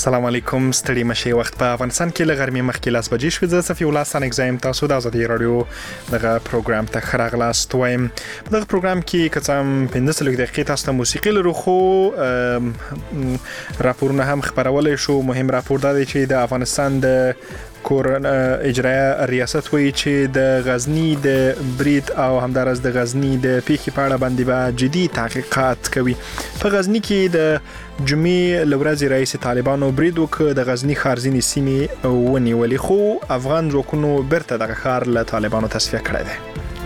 السلام علیکم ستړي مشه وخت په افغانستان کې لغرمې مخکې لاس بجې شوې زه صفي الله سن اگزایم تاسو د ازادي رادیو دغه پروګرام ته خراغلاست وایم دغه پروګرام کې کڅم 15 دقیقې تاسو ته موسیقي لرو خو راپورونه هم خبرولای شو مهم راپور دا دی چې د افغانستان د کورن اجرایه ریاست وی چې د غزنی د برید او همدارس د غزنی د پیښې په اړه باندې به جدي تحقیقات کوي په غزنی کې د جمعې لورځ رئیس طالبانو برید وکړ د غزنی خارزینی سیمې ونیولې خو افغان ځواکونو برته دغه ښار له طالبانو تصفیه کړی دی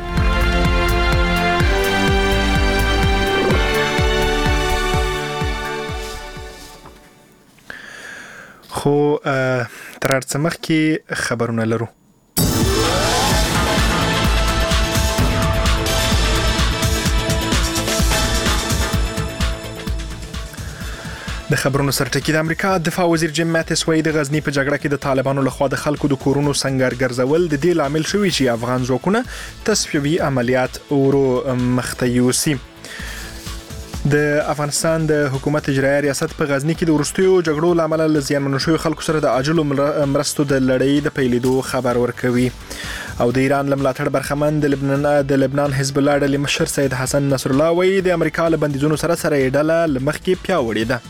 خو تر څه مخکې خبرونه لرو د خبرونو سرټکی د امریکا دفاع وزیر جیم ماتیس وایي د غزنی په جګړه کې د طالبانو لخوا د خلکو د کورونو سنگر ګرځول د دې لامل شوی چې افغان ځواکونه تصفیوي عملیات ورو مخته یوسي د افغانستان د حکومت اجرایه ریاست په غزنی کې د ورستیو جګړو لامل له زیانمنو شوی خلکو سره د عاجل مرستو د لړۍ د پیلېدو خبر ورکوي او د ایران لملاتړ برخمن د لبنان حزب الله ډلې مشر سید حسن نصر الله وایي د امریکا له بندیزونو سره یې ډله لمخکې پیاوړې ده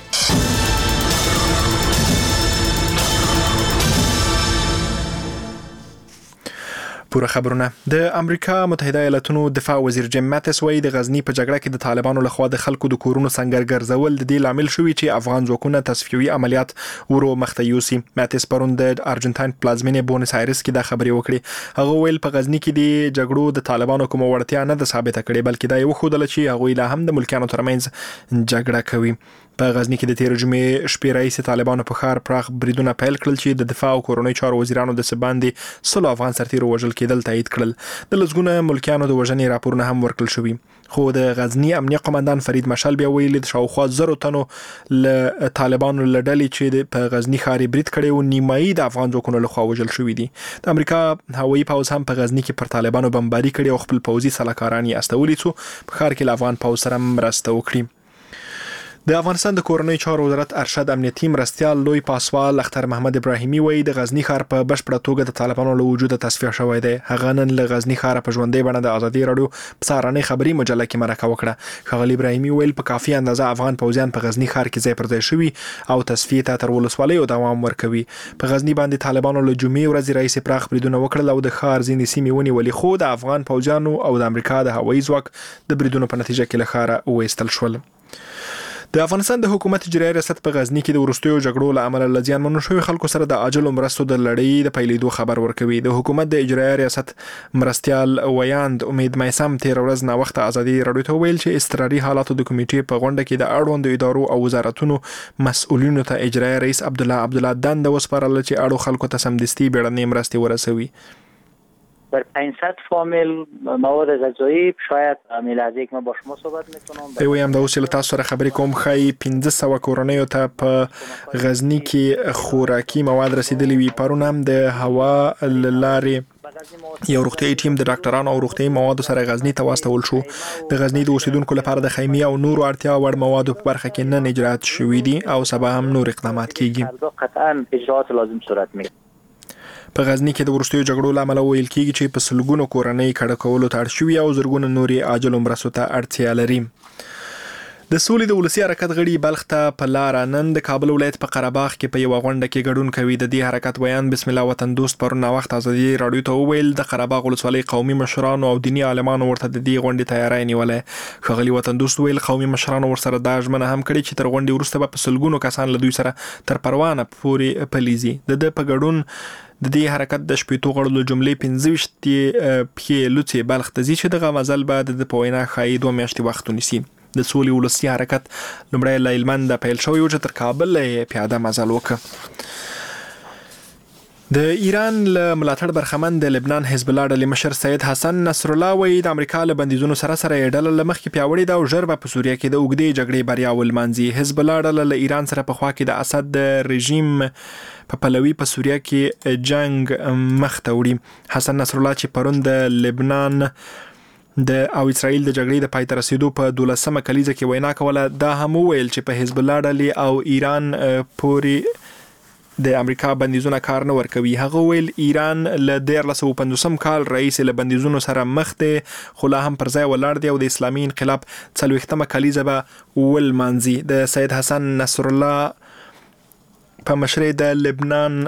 پوره خبرونه د امریکا متحده ایالاتونو دفاع وزیر جیم ماتیس وایي د غزنی په جګړه کې د طالبانو لخوا د خلکو د کورونو سنگر ګرځول د دې لامل شوی چې افغان ځواکونه تصفیوي عملیات ورو مخته یوسي ماتیس پرون د ارجنټاین پلازمینې بونس آیرس کې دا خبرې وکړې هغه ویل په غزنی کې د جګړو د طالبانو کوم وړتیا نه ده ثابته کړې بلکې دا یو ښودل چې هغه لا هم د ملکانو ترمنځ جګړه کوي په غزنی کې د تیر جمعې شپې رئیس طالبانو په ښار پراخ بریدونه پیل کړل چې د دفاع او کورونی چارو وزیرانو د سباندې 100 افغان سرتیرو وژل کېدل تایید کړل د لږونه ملکانو د وژنې راپورونه هم ورکړل شوي خو د غزنی امنیه قومندان فرید مشال بیا ویلي د شاوخوا 100 تنو له طالبانو لړلې چې په غزنی ښار برید کړي او نیمایي د افغان ځواکونو لخوا وژل شوي دي د امریکا هوایي پوځ هم په غزنی کې پر طالبانو بمباري کړي او خپل پوځي سلاکاران یې استولي څو په ښار کې افغان پوځ سره مرسته وکړي د افغانستان د کورنۍ چارو وزارت ارشد امنیتي مرستیال لوی پاسوال اختر محمد ابراهیمي وایي د غزنی ښار په بشپړه توګه د طالبانو له وجوده تصفیه شوی دی هغه نن له غزنی ښار په ژوندۍ بڼه د ازادي رادیو په سهارنۍ خبري مجله کې مرکه وکړه ښاغلي ابراهیمي ویل په کافي اندازه افغان پوځیان په غزنی ښار کې ځای پر ځای شوي او تصفیه ته تر ولسوالیو دوام ورکوي په غزنی باندې طالبانو له جمعې ورځې رئیس پراخ بریدونه وکړل او د ښار ځینې سیمې ونیولې خو د افغان پوځیانو او د امریکا د هوایي ځواک د بریدونو په نتیجه کې له ښاره وایستل شول د افغانستان د حکومت اجرایه ریاست په غزنی کې د ورستیو جګړو له امله له زیانمنو شوی خلکو سره د عاجل مرستو د لړۍ د پیلېدو خبر ورکوي د حکومت د اجرایه ریاست مرستیال ویاند امید مایسم تیر ورځ نه وخت ازادي رادیو ته ویل چې اضطراري حالاتو د کمیټې په غونډه کې د اړوند ادارو او وزارتونو مسؤلینو ته اجرایه رئیس عبدالله دند وسپارل چې اړو خلکو ته سمدستي بیړنۍ مرستې ورسوي بر 500 فامیل مواد غذایی شاید میلازی که من با شما صحبت میکنم ویم د اوسه تاسو سره خبرې کوم خی 1500 کورنیو ته په غزنی کې خوراکي مواد رسیدلی وي پرون هم د هوا لارې یو روغتیايي ټیم د ډاکټرانو او روغتیايي موادو سره غزنی ته واستول شو د غزنی د اوسیدونکو لپاره د خیمه او نورو اړتیا وړ موادو په برخه کې نن اجرات شوې دي او سبا هم نور اقدامات کیږي قطعا اجرات لازم صورت میگیره په غزنی کې د ورستیو جګړو لامل ویل کېږي چې په سلګونو کورنۍ کډه کولو ته اړ شوي او زرګونه نوري عاجل مرستو ته اړتیا لري د سولې د ولسی حرکت غړي بلخ ته په لار نن د کابل ولایت په قرهباغ کې په یو غونډه کې ګډون کوي د دې حرکت بیان بسم الله وطن دوست پرونه وخت ازادي رادیو ته ویل د قرهباغ ولسوالۍ قومي مشرانو او دینی عالمانو ورته د دې غونډې تیاری نیولې ښاغلي وطن دوست ویل قومي مشرانو ورسره دا ژمنه هم کړې چې تر غونډې وروسته په سلګونو کسان له دوی سره تر پروانه پورې پلیزي د په ګډون د دې حرکت د شپېتو غړو له جملې 15 پښې لوڅې بلخ ته ځي چې دغه مزل بعد د پوینا خای 2 میاشتې وخت ونیسي د سولې ولسی حرکت لومړی له هلمند پیل شوی او چې تر کابل پیاده مزل وکړ د ایران له ملاتړ برخمن د لبنان حزب الله ډلې مشر سید حسن نصر الله وایي د امریکا له بندیزونو سره یې ډله له مخکې پیاوړې ده او ژر به په سوریه کې د اوږدې جګړې بریا ولمانځي حزب الله ډله له ایران سره په خوا کې د اسد د رژیم په پلوي په سوریه کې جنگ مخ ته وړي حسن نصر الله چې پرون د لبنان او اسرائیل د جګړې د پای ته رسیدو په 12مه کلیزه کې وینا کوله. دا هم وویل چې په حزب الله ډلې او ایران پورې د امریکا بندیزونه کار نه ورکوي. هغه ویل ایران له 1950 کال رئیس له بندیزونو سره مخ دی، خو لا هم پر ځای ولاړ دی او د اسلامي انقلاب 40مه کلیزه به ولمانځي. د سید حسن نصر الله په مشرۍ د لبنان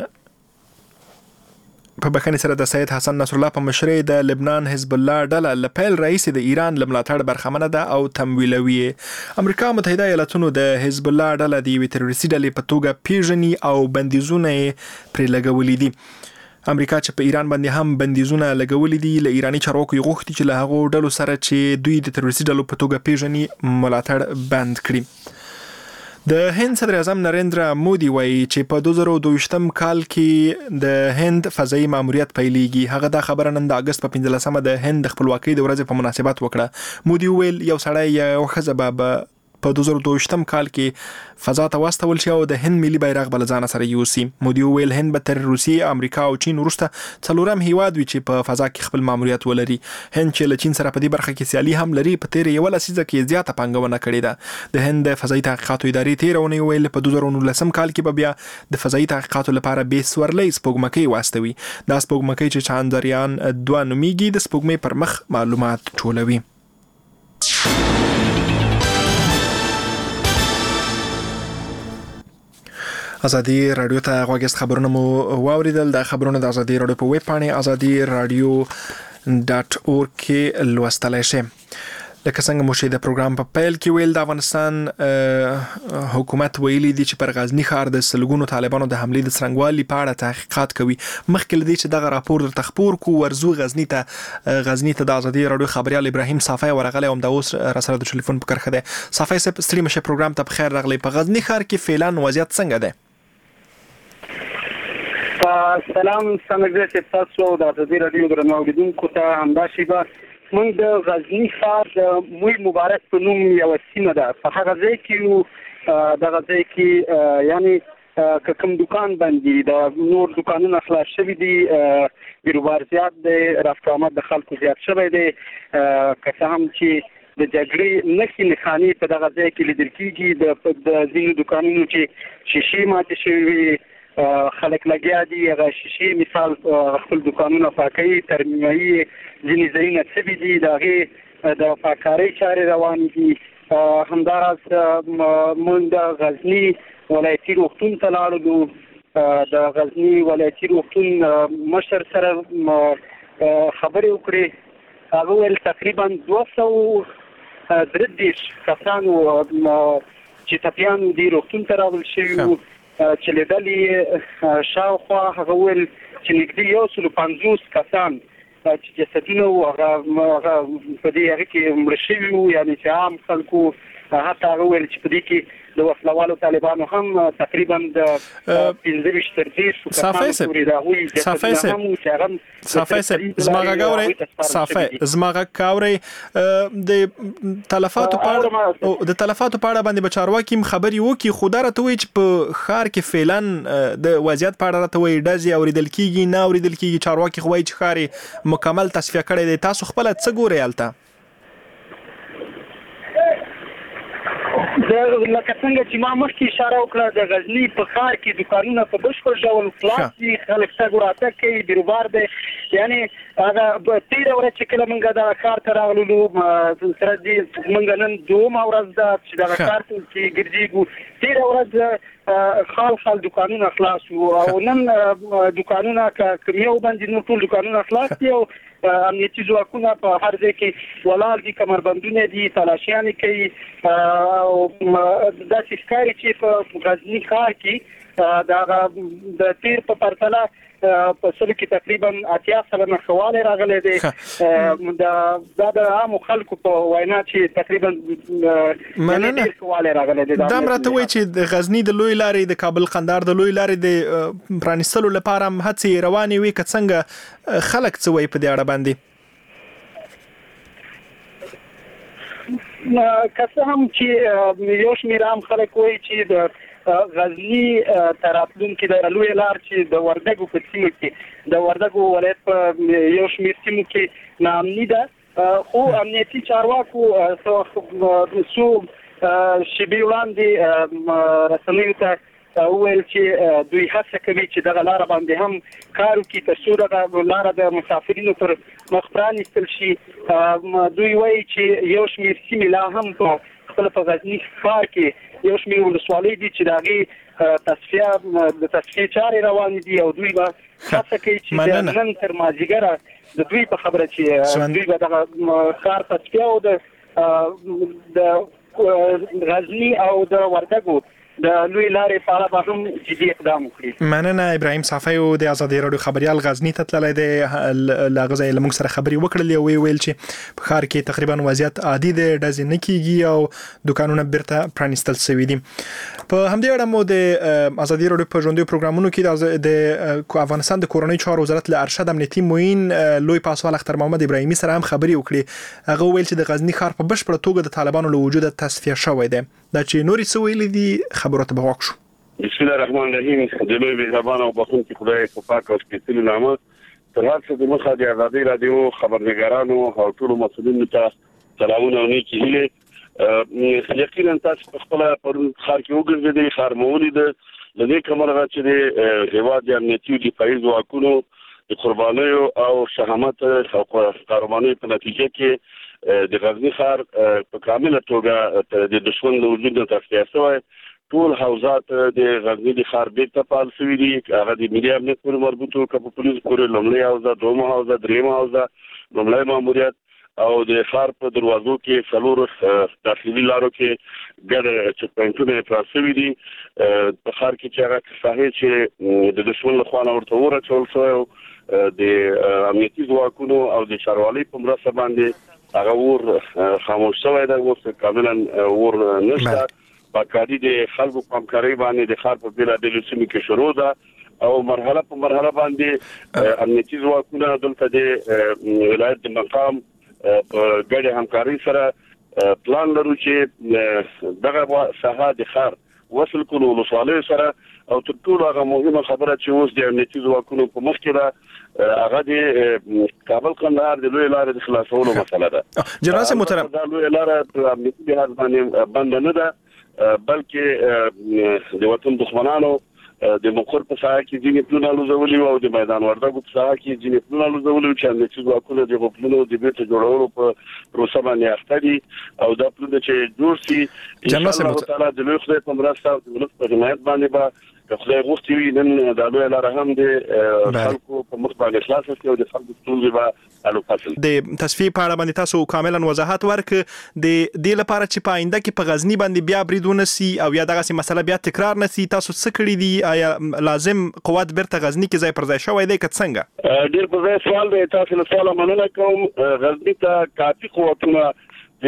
په بخښنې سره د سید حسن نصر الله په مشرۍ د لبنان حزب الله ډله له پیل رئیس د ایران له ملاتړ برخمنه ده او تمویلوي. امریکا متحده ایالاتونو د حزب الله ډله د یوې تروریستي ډلې په توګه پیژني او بندیزونه پرې لګولي دي. امریکا چې په ایران باندې هم بندیزونه لګولي دي، له ایراني چارواکو غوښتي چې له هغو ډلو سره چې دوی د تروریستي ډلو په توګه پیژني ملاتړ بند کړي. د هند صدر اعظم نریندرا مودي وایي چې په 2022 کال کې د هند فضایي ماموریت پیلېږي. هغه دا خبره نن د اگست په 15مه د هند خپلواکۍ د ورځې په مناسبت وکړه. مودي ویل یو سړی یو ښځه به په 2022 کال کې فضا ته واستول شي او د هند ملي بیرغ بل ځان سره یوسي. مودي ویل هند به تر روسیې، امریکا او چین وروسته څلورم هیواد وي چې په فضا کې خپل ماموریت ولري. هند چې له چین سره په دې برخه کې سیالي هم لري، په تیر یو لسیزه کې زیاته پانګونه کړې ده. د هند فضایي تحقیقاتو ادارې تیرونه ویل په 2019 کال کې به بیا د فضایي تحقیقاتو لپاره به سورلۍ سپوږمکۍ واستوي. دا سپوږمکۍ چې چاندریان 2 نومیږي د سپوږمۍ پر مخ معلومات ټولوي. ازادي رادیو ته غوږیست خبرونه مو واوریدل. د خبرونه د ازادي رادیو په ویب پاڼه azadi-radio.org کې لوستلای شئ. لکه څنګه مو چې د پروګرام په پیل کې ویل، د افغانستان حکومت ویلي دي چې پر غزنی ښار د سلګونو طالبانو د حملې د څرنګوالي په اړه تحقیقات کوي. مخکې له دې چې دغه راپور درته خپور کو، ورزو غزنی ته د ازادي رادیو خبريال ابراهیم صافی ورغلی او د اوس را سره د ټلیفون په کرخه ده. صافی صاحب ستړي مشه پروګرام ته بخیر راغلی. په غزنی ښار کې فعلان وضعیت څنګه ده؟ سلام سمګر چې تاسو د ازادي رادیو درنو اوریدونکو ته همدا شیبه موږ د غزنی ښار د موی مبارک په نوم یو سیمه ده. په هغه ځای کې د غزنی کې یعنی کوم دکان باندې د نور دکانونو خلاص شوي دي، بیروبار زیات دی، رافقامت د خلکو زیات شوی دی. که څه هم چې د جګړې نښې نښانې په دغه ځای کې لیدل کېږي. د ځینو دکانونو چې شیشې ماتې شوي وي، خلک لګیا دي هغه شیشې مثال خپل دکانونه پاکوي، ترمیموي، ځینې ځایونه څبي دي، د هغې د پاککارۍ چارې روانې دي. همداراز موږ د غزني ولایتي روغتون ته لاړلو. د غزني ولایتي روغتون مشر سره خبرې وکړې. هغه ویل تقریبا 233 کسانو چې ټپیان دي روغتون ته راوړل شوي وو، چې لیدلې شاوخوا هغه ویل چې نږدې 150 کسان چې جسدونه وو هغه په دې هغه کې مړه شوي وو، یعنې چې عام خلکو حتی هغه ویل چې په دې کې د وسلوالو طالبانو هم تقریبا د 15 تر 10 کسانو پورې د هغوی جسدونه هم وو چې هغه صافی صاحب زما غږ کاورئ. د تلفاتو په اړه باندې به چارواکي خبرې وکړي، خو دا راته وایي چې په ښار کې فعلاً د وضعیت په اړه راته وایي ډزې اورېدل کېږي، نه اورېدل کېږي. چارواکي خو وایي چې ښار یې مکمل تصفیه کړی دی. تاسو خپله څه ګورئ هلته؟ لکه څنګه چې ما مخکې اشاره وکړه، د غزني په ښار کې دکانونه په بشپړ ډول خلاص دي، خلک تګ وراتګ کوي، بیروبار دی. یعنې هغه تېره ورځ چې کله موږ دغه ښار ته راغللو، سره دې موږ نن دومه ورځ ده چې دغه ښار کې ګرځېږو. تېره ورځ خال دکانونه خلاص وو او نن دکانونه که یو باندې نور ټول دکانونه خلاص دي او امنیتي ځواکونه په هر ځای کې ولاړ دي، کمربندونه دي، تلاشیانې کوي. او داسې ښکاري چې په غزني ښار کې د تیر په پرتله په سلو کې تقریبا 80 سلنه ښه راغلی دی. دا د عامو خلکو په وینا چې تقریبا مننه ښه راغلی دی. دا راته وایي چې د غزني د لوی لارې، د کابل قندهار د لوی لارې د پرانیستلو لپاره هم هڅې روانې وي. که څنګه خلک څه وایي په دې اړه باندې؟ که څه هم چې یو شمېر عام خلک وایي چې د غزني تراتلونکي د لوی لار چې د وردګو په سیمه کې، د وردګو ولایت په یو شمېر سیمو کې ناامني ده، خو امنیتي چارواکو څو شیبې وړاندې رسنیو ته وویل چې دوی هڅه کوي چې دغه لار باندې هم کار وکړي ترڅو دغه لار د مسافرینو پر مخ پرانیستل شي. دوی وایي چې یو شمېر سیمې لا هم په خپل په غزني ښار کې یو شمېر ولسوالۍ دي چې د هغې تصفیې چارې روانې دي او دوی به هڅه کوي چې نن تر مازدیګره د دوی په خبره چې دوی به دغه ښار تصفیه او د غزني او د وردګو د لوی لارې په اړه هم جدي اقدام وکړي. مننه. ابراهیم صافی د ازادي رادیو خبريال غزني ته تللی دی. لغزه لمونږ سره خبري وکړلې او ویل چې په ښار کې تقریبا وضعیت عادي دی، ډزې نه کیږي او دکانونه بیرته پرانیستل شوي دي. په همدې اړه مو د ازادي رادیو په ژوندۍ پروګرامونو کې د افغانستان د کورنۍ چارو وزارت له ارشد امنیتي معین لوی پاسوال اختر محمد ابراهیمي سره هم خبري وکړي. هغه ویل چې د غزني ښار په بشپړه توګه د طالبانو له وجوده تصفیه شوی دی. دا چې نورې څه ویلي دي خبرو ته به وکړو. بسم الله الرحمن الرحیم. د لوی مهربان او بخښونکي خدای په پاک او سپېڅلي نامه تر هر څه د مخه د ازادي رادیو خبرنګارانو او ټولو مسؤلینو ته سلامونه او نیکې هیلې. یقینا تاسو په خپل پرون ښار کې وګرځېدئ، ښار مو ولید. د دې کمرغه چې د هیواد د امنیتي او دفاعي ځواکونو د قربانیو او شهامت او قهرمانۍ په نتیجه کې د غزني ښار په کامله توګه د دشمن له وجوده تصفیه شوی. ټول حوزات د غزني د ښار بیرته فعال شوي دي. هغه د ملي امنیت پورې مربوط وو، که په پولیس پورې لومړۍ حوزه، دویمه حوزه، دریمه حوزه، لومړی ماموریت او د ښار په دروازو کې څلور داخلي لارو کې ګډ چک پوینټونه افراز شوي دي. په ښار کې چې هغه ساحې چې د دشمن له خوا نه ورته ورچول شوی د امنیتي ځواکونو او د ښاروالۍ په مرسته باندې هغه ور خاموش شوی دی. اوس کاملا ور نشته. باقاعده د خلکو په همکارۍ باندې د ښار په بېلابېلو سیمو کې شروع ده او مرحله په مرحله باندې امنیتي ځواکونه دلته د ولایت د مقام په ګډه همکارۍ سره پلان لرو چې دغه ساحه د ښار وصل کولو ولسوالیو سره او تر ټولو هغه مهمه خبره چې اوس د امنیتي ځواکونو په مخ کې ده هغه د کابل قندهار د لوی لارې د خلاصولو مسله ده. جناب محترم، دا لوی لاره په امنیتي لحاظ باندې بند نه ده، بلکې د وطن دښمنانو د مقر په ساحه کې ځینې پلونه الوزولي او د میدان وردګو په ساحه کې ځینې پلونه الوزولي چې امنیتي ځواکونه د پلونو د بیرته جوړولو په پروسه باندې اخته دي او دا پلونه چې جوړ شي ان شاء الله تعالی د لوی خدای په مرسته او د ملت په حمایت باندې به خدای غوښتي وي نن د لوی لاره هم د خلکو په مخ باندې خلاص شي او د خلکو ستونزې به حل وکړي. د تصفیې په اړه باندې تاسو کاملا وضاحت ورکړ. د دې لپاره چې په آینده کې په غزني باندې بیا بریدونه سي او یا دغه مسله بیا تکرار نشي، تاسو څه کړی دي؟ آیا لازم قوت بیرته غزني کې ځای پر ځای شوی دی که څنګه؟ ډیر په ځای سوال دی. تاسو له سواله مننه کوم. غزني ته کافي قوتونه د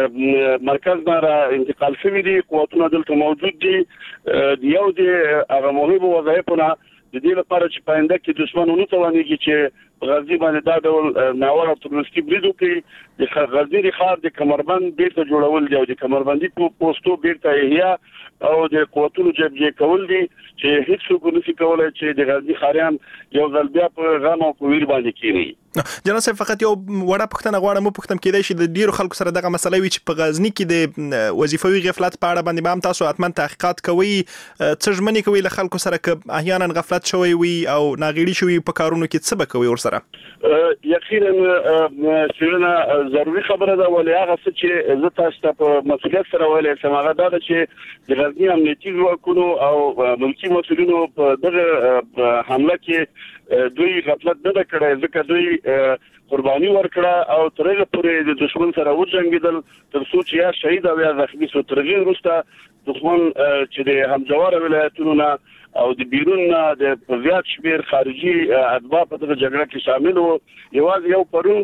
مرکز نه انتقال شوي دي، قوتونه دلته موجود دي. یو د هغه مهمو وظایفونه د دې لپاره چې په آینده کې دښمن ونه توانېږي چې غزني باندې دا ډول ناوړه او تروریستي برید وکړي. د غزني د ښار د کمربند بیرته جوړول دي او د کمربندي پوسټو بیرته احیا او د قوتونو جبهه کول دي چې هیڅ څوک نشي کولای چې د غزني ښاریان یو ځل بیا په غم او په ویر باندې کېني. جناب صاحب، فقط یو وړه پوښتنه غواړم وپوښتم، کېدای شي د ډیرو خلکو سره دغه مسله وي چې په غزني کې د وظیفوي غفلت په اړه باندې هم تاسو حتما تحقیقات کوئ. څه ژمنې کوئ له خلکو سره که احیانا غفلت شوی وي او ناغېړي شوي په کارونو کې، څه به کوئ ورسره؟ یقینا څېړنه ضروري خبره ده، ولې هغه څه چې زه تاسو ته په مسؤلیت سره ویلی شم هغه دا ده چې د غزني امنیتي ځواکونو او ملکي مسؤلینو په دغه حمله کې دوی غفلت نه ده کړی، ځکه دوی قرباني ورکړه او تر هغه پورې د دښمن سره وجنګېدل تر څو چې یا شهید او یا زخمي شو. تر هغې وروسته دښمن چې د همجواره ولایتونو نه او د بیرون نه د زیات شمېر خارجي اتباع په دغه جګړه کې شامل وو. یوازې یو پرون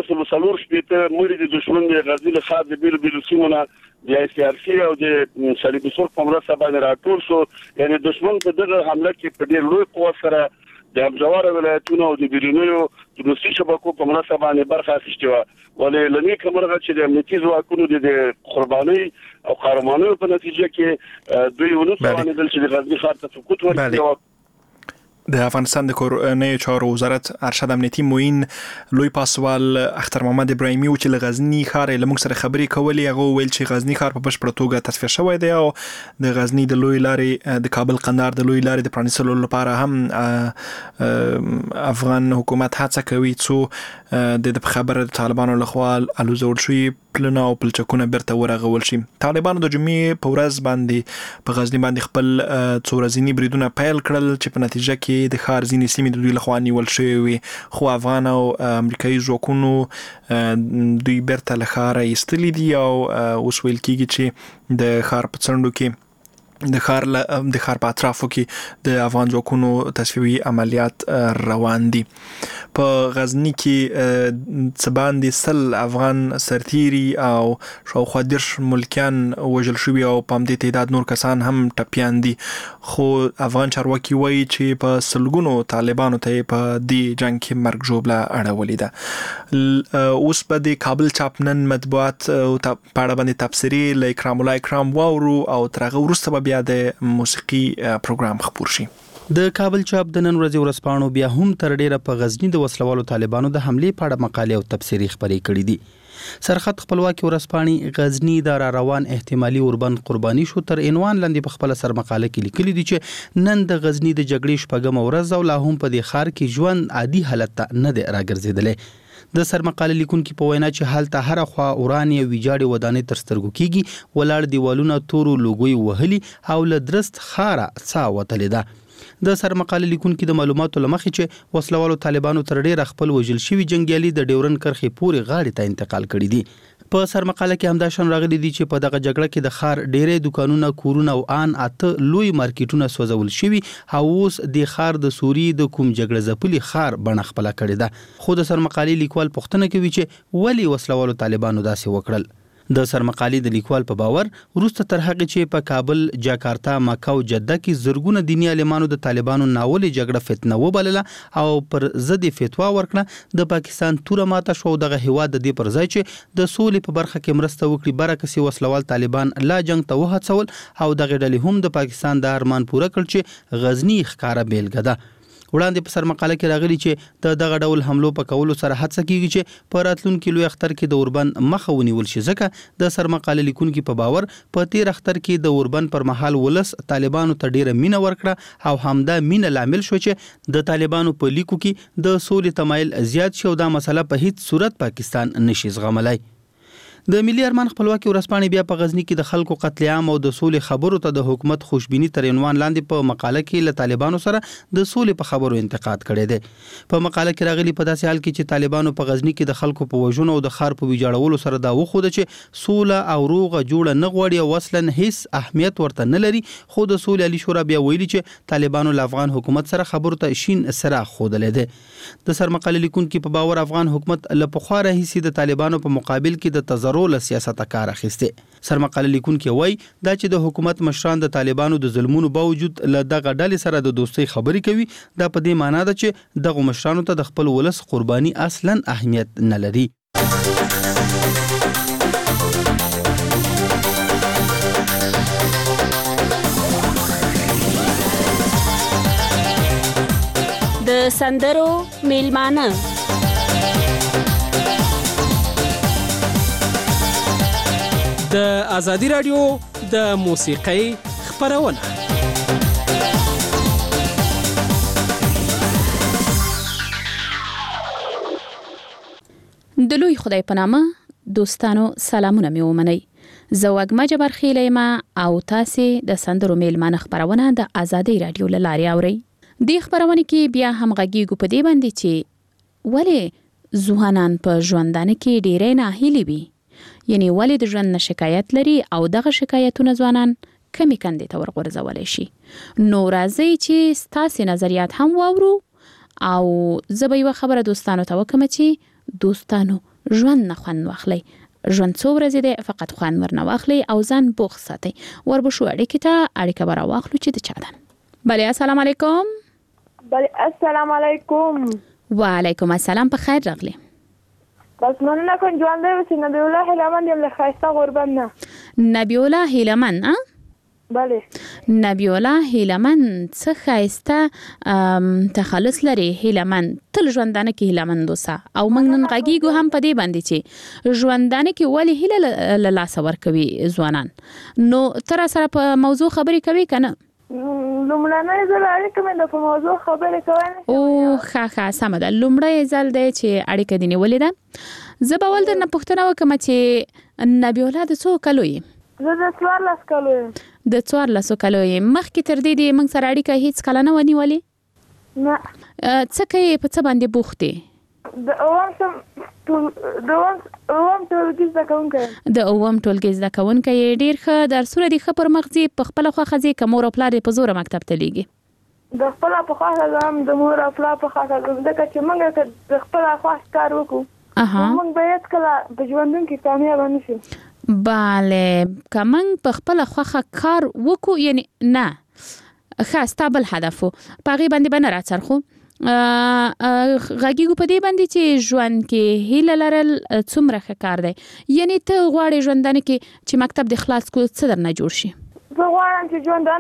140 مړي د دښمن د غزني له ښار د بیلو سیمو نه د ICRC او د صلیبي څوک په مرسته باندې راټول شو. یعنې دښمن په دغه حمله کې په ډېر لوی قوت سره د همجواره ولایتونو او د بیرونیو تروریستي شبکو په مرسته باندې برخه اخیستې وه. ولې له نیکه مرغه چې د امنیتي ځواکونو د قربانۍ او قهرمانیو په نتیجه کې دوی ونه توانېدل چې د غزني ښار ته سقوط ورکړي. د افغانستان د کورنیو چارو وزارت ارشد امنیتي معین لوی پاسوال اختر محمد ابراهیمي چې له غزنی ښار له موږ سره خبرې کولې، هغه ویل چې غزنی ښار په بشپړه توګه تصفیه شوی دی او د غزنی د لوی لارې د کابل قندهار د لوی لارې د پرانیستلو لپاره هم افغان حکومت هڅه کوي څو د خبره د طالبانو لخوا الوزول شوی پلونه او پلچکونه بیرته ورغول شي. طالبانو د جمعې په ورځ باندې په غزنی باندې خپل څو ورځني بریدونه پیل کړل چې په نتیجه کې د ښار ځینې سیمې د دوی لخوا نیول شوې وي، خو افغان او امریکایي ځواکونو دوی بیرته له ښاره ایستلي دي او اوس ویل کېږي چې د ښار په څنډو کې د ښار په اطرافو کې د افغان ځواکونو تصفیوي عملیات روان دي. په غزنی کې څه باندې 100 افغان سرتیري او شاوخوا 10 ملکیان وژل شوي او په همدې تعداد نور کسان هم ټپیان دي، خو افغان چارواکي وایي چې په سلګونو طالبانو ته په دې جنگ کې مرګ ژوبله اړولې ده. اوس په د کابل چاپنن مطبوعات په اړه باندې تبصرې له اکرام الله اکرام واورو او تر هغه وروسته بیا د موسیقي پروګرام خپور شي. د کابل چاپ د نن ورځې ورځپاڼو بیا هم تر ډیره په غزنی د وسلوالو طالبانو د حملې په اړه مقالې او تبصرې خپرې کړې دي. سرخط خپلواکي ورځپاڼې غزنی د را روان احتمالي اوربند قرباني شو تر عنوان لاندې په خپل سر مقاله کې لیکلي دي چې نن د غزنی د جګړې شپږم ورځ او لا هم په دې ښار کې ژوند عادي حالت ته نه دی راګرځېدلی. د سرمقاله لیکونکو په وینا چې حالت هر خوا اوراني او ویجاړي ودانې تر سترګو کیږي، ولاړ دیوالونه تورو لوګوي وهلي او له درست خاره څا وتلې ده. د سرمقاله لیکونکو د معلوماتو لمخې چې وسلوالو طالبانو تر ډیره خپل وژل شوی جنگیالي د ډیورن کرښې پورې غاړې ته انتقال کړي دي. په سرمقاله کې همدا شان راغلي دي چې په دغه جګړه کې د ښار ډېرې دکانونه، کورونه او ان اته لوی مارکیټونه سوځول شوي او اوس د ښار د سوري د کوم جګړه ځپلي ښار بڼه خپل کړې ده. خو د سرمقالې لیکوال پوښتنه کوي چې ولې وسلوالو طالبانو داسې وکړل. د سرمقالې د لیکوال په باور وروسته تر هغه چې په کابل، جاکارتا، مکه او جده کې زرګونه دیني عالمانو د طالبانو ناولې جګړه فتنه وبلله او پر ضد فتوا ورکړه، د پاکستان توره ماته شو. دغه هیواد د دې پر ځای چې د سولې په برخه کې مرسته وکړي برعکس وسلوال طالبان لا جنگ ته وهڅول او دغه ډلې هم د پاکستان د ارمان پوره کړ چې غزنی ښکارا بیلګه ده. وړاندې په سرمقاله کې راغلي چې دغه ډول حملو په کولو سره هڅه کیږي چې په راتلونکي لوی اختر کې د اوربند مخه ونیول شي، ځکه د سرمقاله لیکونکو په باور په تیر اختر کې د اوربند پر مهال ولس طالبانو ته ډیره مینه ورکړه او همدا مینه لامل شو چې د طالبانو په لیکو کې د سولې تمایل زیات شو. دا مسله په هیڅ صورت پاکستان نشي زغملای. د ملي ارمان خپلواکي ورځپاڼې بیا په غزنی کې د خلکو قتل عام او د سولې خبرو ته د حکومت خوشبینی تر عنوان لاندې په مقاله کې له طالبانو سره د سولې په خبرو انتقاد کړی دی. په مقاله کې راغلي په داسې حال کې چې طالبانو په غزنی کې د خلکو په وژنو او د ښار په ویجاړولو سره دا وښوده چې سوله او روغه جوړه نه غواړي او اصلا هیڅ اهمیت ورته نه لري. خو د سولې علي شورا بیا ویلي چې طالبانو له افغان حکومت سره خبرو ته شین سره خوده دی. د سرمقاله لیکونکو په باور افغان حکومت له پخوا راهیسې د طالبانو په مقابل کې د تزرع له سیاست کار اخیسته. سرمقاله لیکونکو وایي دا چې د حکومت مشران د طالبانو د ظلمونو باوجود له دغه ډلې سره د دوستۍ خبرې کوي. دا په دې معنی ده چې دغه مشرانو ته د خپل ولس قرباني اصلا اهمیت نه لري. د سندرو میلمانه د ازادي رادیو د موسیقۍ خبرونه. د لوی خدای په نامه دوستانو سلامونه مې ومنئ. زه وږمه جبر خیلی ما او تاسې د سندرو میلمانه خبرونه د ازادي رادیو له لارې اورئ. دې خبرونه کې بیا هم غږیږو په دې باندې چې ولې ځوانان په ژوندانه کې ډېرې ناهیلې وي، یعنی ولې د ژوند نه شکایت لري او دغه شکایتونه ځوانان کمی کندې ته ورغورځولی شي. نو راځئ چې ستاسې نظریات هم واورو او زه به یوه خبره دوستانو ته وکړم چې دوستانو ژوند نه خوند واخلئ. ژوند څو ورځې دی، فقط خوند ورنه واخلئ او ځان بوخت ساتئ. وربشو اړیکې ته اړیکه به راواخلو چې د چا ده. بله السلام علیکم. بله السلام علیکم. وعلیکم السلام، په خیر راغلی. بس مننه کوم ژوندی اوسئ. نبی الله هیلمن یم له ښایسته غوربند نه. نبی الله هیلمن؟ بله. نبی الله هیلمن څه ښایسته تخلص لري. هیلمن تل ژوندانه کې هیلمن اوسه او موږ نن غږیږو هم په دې باندې چې ژوندانه کې ولې هیله له لاسه ورکوي ځوانان. نو تر سره په موضوع خبرې کوي کنه؟ لومړنۍ ځل اړیکه مې د په موضوع خبرې کوي. او ښه سمه ده. لومړی ځل دی چې اړیکه دې نیولې ده. زه به ول درنه پوښتنه وکړم چې نبی الله د څو کلو یې؟ زه د 14 کلو یم. د 14 کلو یې. مخکې تر دې د موږ سره اړیکه هیڅ کله نه ونیولې؟ نه. څه کوي؟ په څه باندې بوخت دی؟ د اووم ټولګي زده کوونکی. د اووم ټولګي زده کوونکی. ډېر ښه. درسونه دې ښه پر مخ ځي؟ په خپله خوښه ځي که مور او پلار دې په زوره مکتب ته لیږي؟ د خپله په خوښه ځم، د مور او پلار په خوښه ځم، ځکه چې موږ که د خپله خوښ کار وکړو موږ به هېڅکله په ژوندون کې کامیابه نه شو. بله، که موږ په خپله خوښه کار وکړو، یعنی نه ښه ستا بل هدف و په هغې باندې به نه راڅرخو. غږیږو په دې باندې چې ژوند کې هیله لرل څومره ښه کار دی. یعنی ته غواړې ژوندانه کې چې مکتب د خلاص کړو څه درنه جوړ شي؟ زه غواړم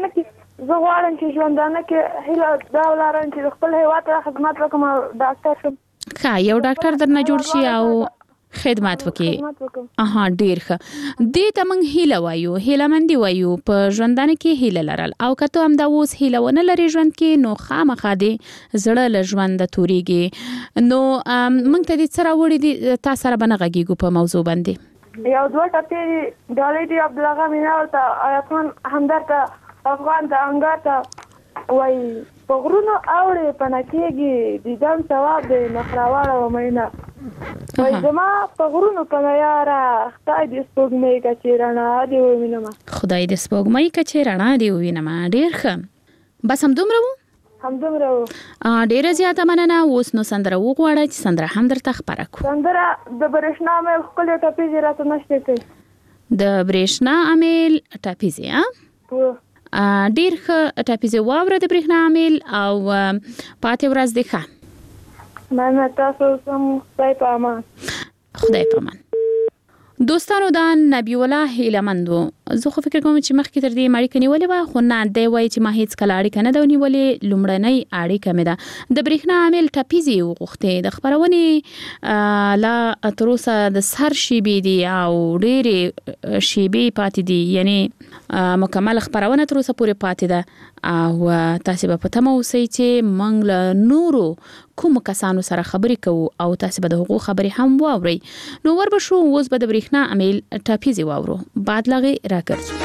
چې ژوندانه کې هیله دا ولرم چې د خپل هیواد ته خدمت وکړم او ډاکټر شم. ښه، یو ډاکټر درنه جوړ شي او خدمت وکړي. ډیر ښه. دې ته موږ هیله وایو، هیلهمندي وایو، په ژوندانه کې هیله لرل. او که ته همدا اوس هیله ونه لرې ژوند کې، نو خامخا دې زړه له ژونده تورېږي. نو موږ ته دې څه راوړي دي؟ تا سره به نه غږیږو په موضوع باندې. یو دوه ټپې ډالۍ دي عبدالغا میناول ته، ایتمن همدرد ته، افغان ته، انګار ته وایي په غرونو اوړې پنه کېږي، دیدن ثواب دی مخراواړه و مینا. وای زما په غرونو په یاره خدای دې سپوږمۍ کچې رڼا دې ووینم. خدای دې سپوږمۍ کچې رڼا دې ووینم. ډېر ښه. بس همدومره وو؟ همدومره وو. ډېره زیاته مننه. اوس نو سندره وغواړه چې سندره هم درته خپره کړو. سندره د برېښنا امیل ښکلې ټپیزې راته نشته کوي. د برېښنا امیل ټپیزې؟ ډېر ښه. ټپیزې واوره د برېښنا امیل او پاتې ورځ دې ښه. مننه. تاسو سم. خدای په امان. خدای په امان. دوستانو، دا نبی الله هیلمند و. زه خو فکر کوم چې مخکې تر دې اړیکه نیولې وه، خو نه، دی وایي چې ما هیڅ کله اړیکه نه ده نیولې. لومړنۍ اړیکه مې ده. د برېښنا امیل ټپیزې یې وغوښتې. د خپرونې لا تر اوسه د سر شیبې دي او ډېرې شیبې پاتې دي، یعنی مکمل خپرونه تر اوسه پورې پاتې ده. او تاسې به په تمه اوسئ چې موږ له نورو کومو کسانو سره خبرې کوو او تاسې به د هغو خبرې هم واورئ. نو وربشو اوس به د برېښنا امیل ټپیزې واورو. بعد لغې راګرځو.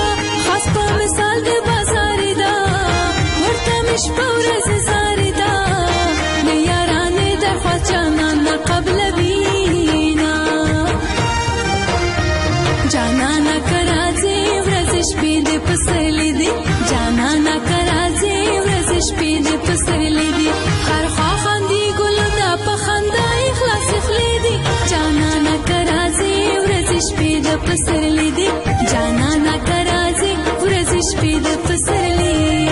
شپه ورځ زاري دا شپې د پسرلی دی جانانا کرازي ورځ شپې د پسرلی دی هر خوا خاندي ګلونه په خندا اخلاص خلی دی جانانا کرازي ورځ شپې د پسرلی دی جانانا کرازي ورځ شپې د پسرلی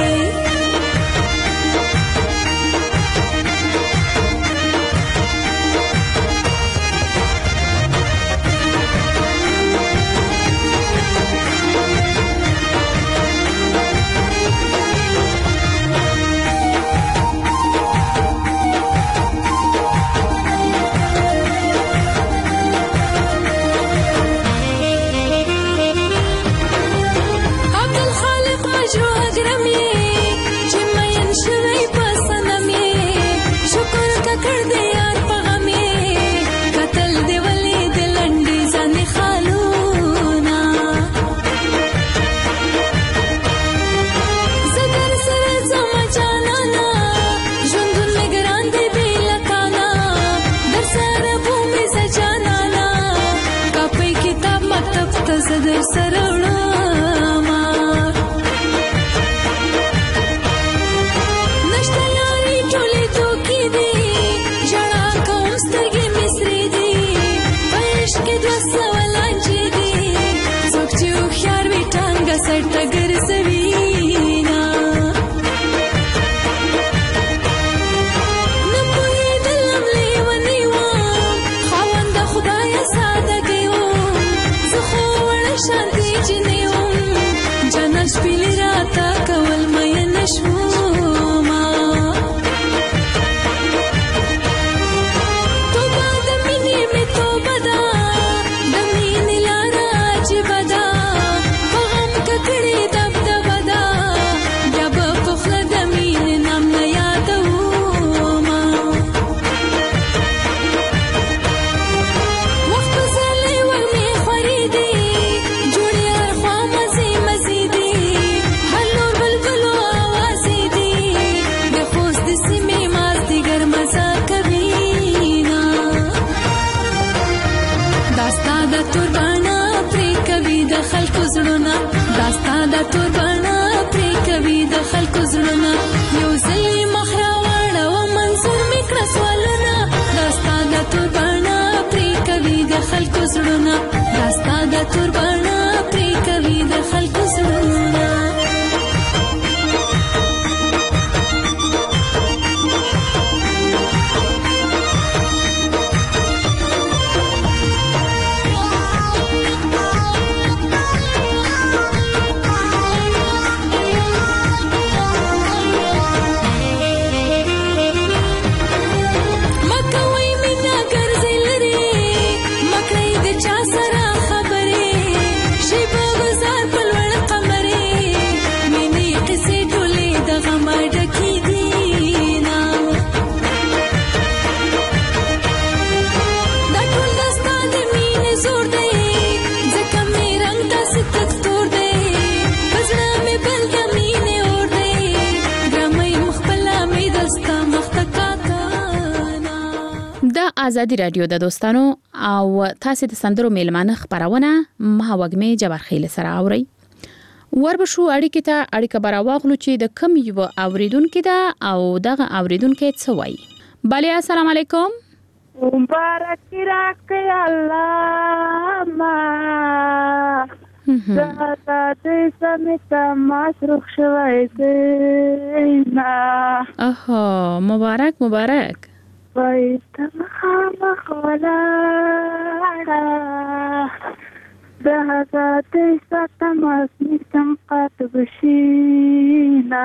آزادی رادیو د دوستانو او تاسو د سندرو میلمانه خبرونه ما وګمه جبرخیل سره اوري وربشو اړیکې ته اړیکه براواغلو چې د کم یو اوریدونکو دا او دغه اوریدونکو څه وایي بله السلام علیکم مبارک راکړه الله ما زه د سمت مصرخ شوي زینا مبارک وایته مخولاړه د حضرت ستم اسم قط بشینا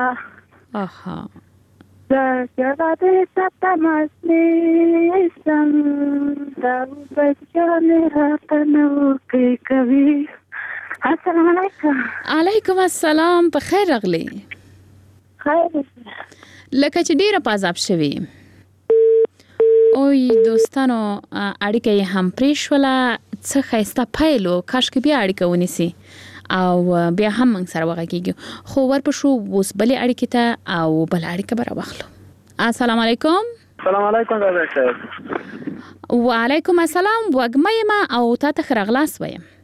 د حضرت ستم اسم د بچان راتنو کوي السلام علیکم علیکم السلام په خیر راغلی خیر لکه چې ډیره پازاب شوی اوی دوستانو اړیکه هم پریښوله څه خیسته پایلو کاش کې بیا اړیکه ونیسي او بیا هم موږ سره وغږیږو خو ورپښو اوس بلې اړیکې ته او بل اړیکه به راواخلو السلام علیکم السلام علیکم رضا صاحب وعلیکم السلام وګمه ما او تا ته خرغلاس وایم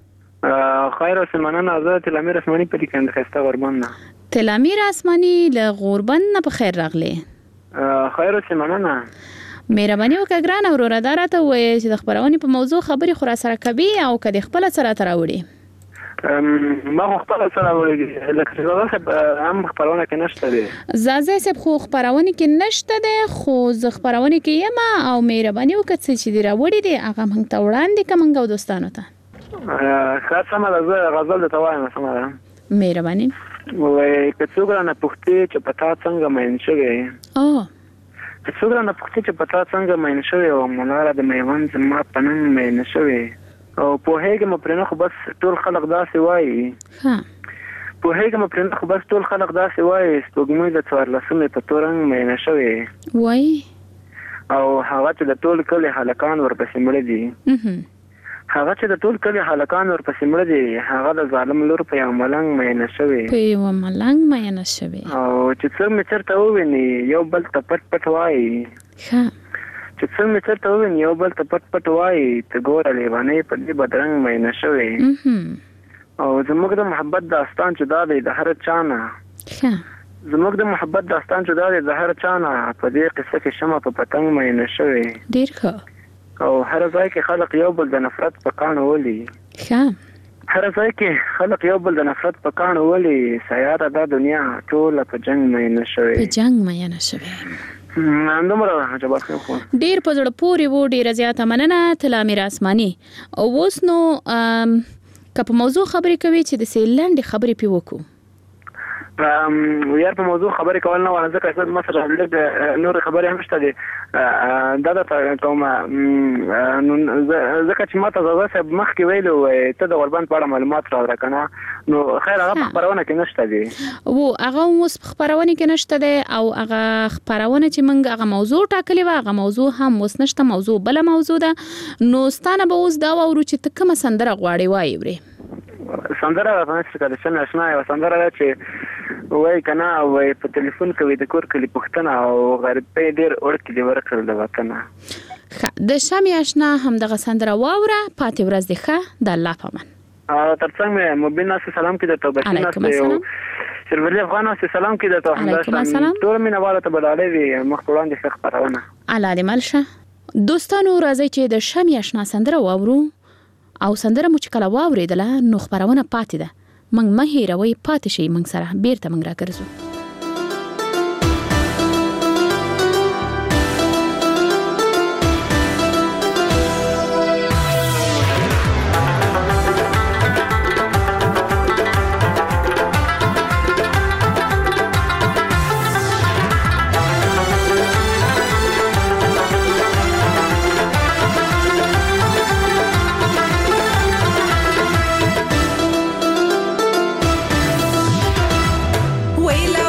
خیر اوسې مننه. زه تلامیر اسماني په لیکم د ښایسته غوربند نه. تلامیر اسماني له غوربند نه په خیر راغلی. خیر اوسې مننه. مهرباني وکړه ګرانه وروره دا راته ووایه چې د خپرونې په موضوع خبرې خو راسره کوي او که د خپله څه راته راوړي؟ ما خو خپله څه راوړي لکه چې زازا صاحب هم خپرونه کې نشته دی. زازا صاحب خو خپرونې کې نشته دی خو زه خپرونې کې یم او مهرباني وکړه څه چې دې راوړي دی هغه موږ ته وړاندې کړه موږ او دوستانو ته. ښه سمه ده زه غزل درته وایم سمه ده. مهرباني. وایي که څوک رانه پوښتې چې په تا څنګه مین شوې که څوک رانه پوښتې چې په تا څنګه مین شوې او ملاره د میوند زما په نن مین شوې او پوهېږم پرې نه خو بس ټول خلک داسې وایي پوهېږم پرې نه خو بس ټول خلک داسې وایي سپوږمۍ د 14مې په تور رنګ مینه شوې وایي او هغه چې د ټول کلي هلکان ورپسې مړه دي هغه چې د ټول کلي هلکان ورپسې مړه دي هغه د ظالم لور په یو ملنګ مینه شوې په یو ملنګ مینه شوې او چې څوک مې چېرته وویني یو بل ته پټ پټ وایي چې څوک مې چېرته وویني یو بل ته پټ پټ وایي ته ګوره لیونۍ په دې بدرنګ مینه شوې او زموږ د محبت داستان چې دا دی د هر چا نه زموږ د محبت داستان چې دا دی د هر چا نه په دې قصه کې شمع په پتنګ مینه شوې ډېر ښه او هر ځای کې خلک یو بل د نفرت په کاڼو ولي هر ځای کې خلک یو بل د نفرت په کاڼو ولي سیاره دا دنیا ټوله په جنګ مینه شوې په جنګ مینه شوې همدومره جواب خو ډېر په زړه پورې و ډېره زیاته مننه تلامیر اسماني او اوس نو که په موضوع خبرې کوي چې داسې لنډې خبرې پې وکړو یار په موضوع خبرې کول نه وانه ځکه چې مثلا لږ نور خبرې هم شته دي دا د کومه ځکه چې ماته زازا صاحب مخکې ویلو ته د غوربند په اړه معلومات راوړه که نه نو خیر هغه په خپرونه کې نشته دی هغه اوس په خپرونه کې نشته دی او هغه خپرونه چې موږ هغه موضوع ټاکلې وه هغه موضوع هم اوس نشته موضوع بله موضوع ده نو ستانه به اوس دا واورو چې ته کومه سندره غواړې وایې ورې سندره راته نشته که د شمې اشنا یوه سندره ده چې وای کنه وای په ټلیفون کوي د کور کلی پښتنه او غریبۍ ډېر اورکې دی ورکړل د وطنه د شمې اشنا هم دغه سندره واوره پاتې ورځ دې ښه د الله په امان ترڅنګ مې مبین ناصر سلام کې درته بشیر ناصر یو شربري افغان ناصر سلام کې درته همداشان ټول مینهواله ته بلاله وي مخ وړاندې ښه خپرونه الله دې مل شه دوستانو راځئ چې د شمې اشنا سندره واورو او سندره مو چې کله واورېدله نو خپرونه پاتې ده موږ مه هېروئ پاتې شئ موږ سره بیرته موږ راګرځو ویلا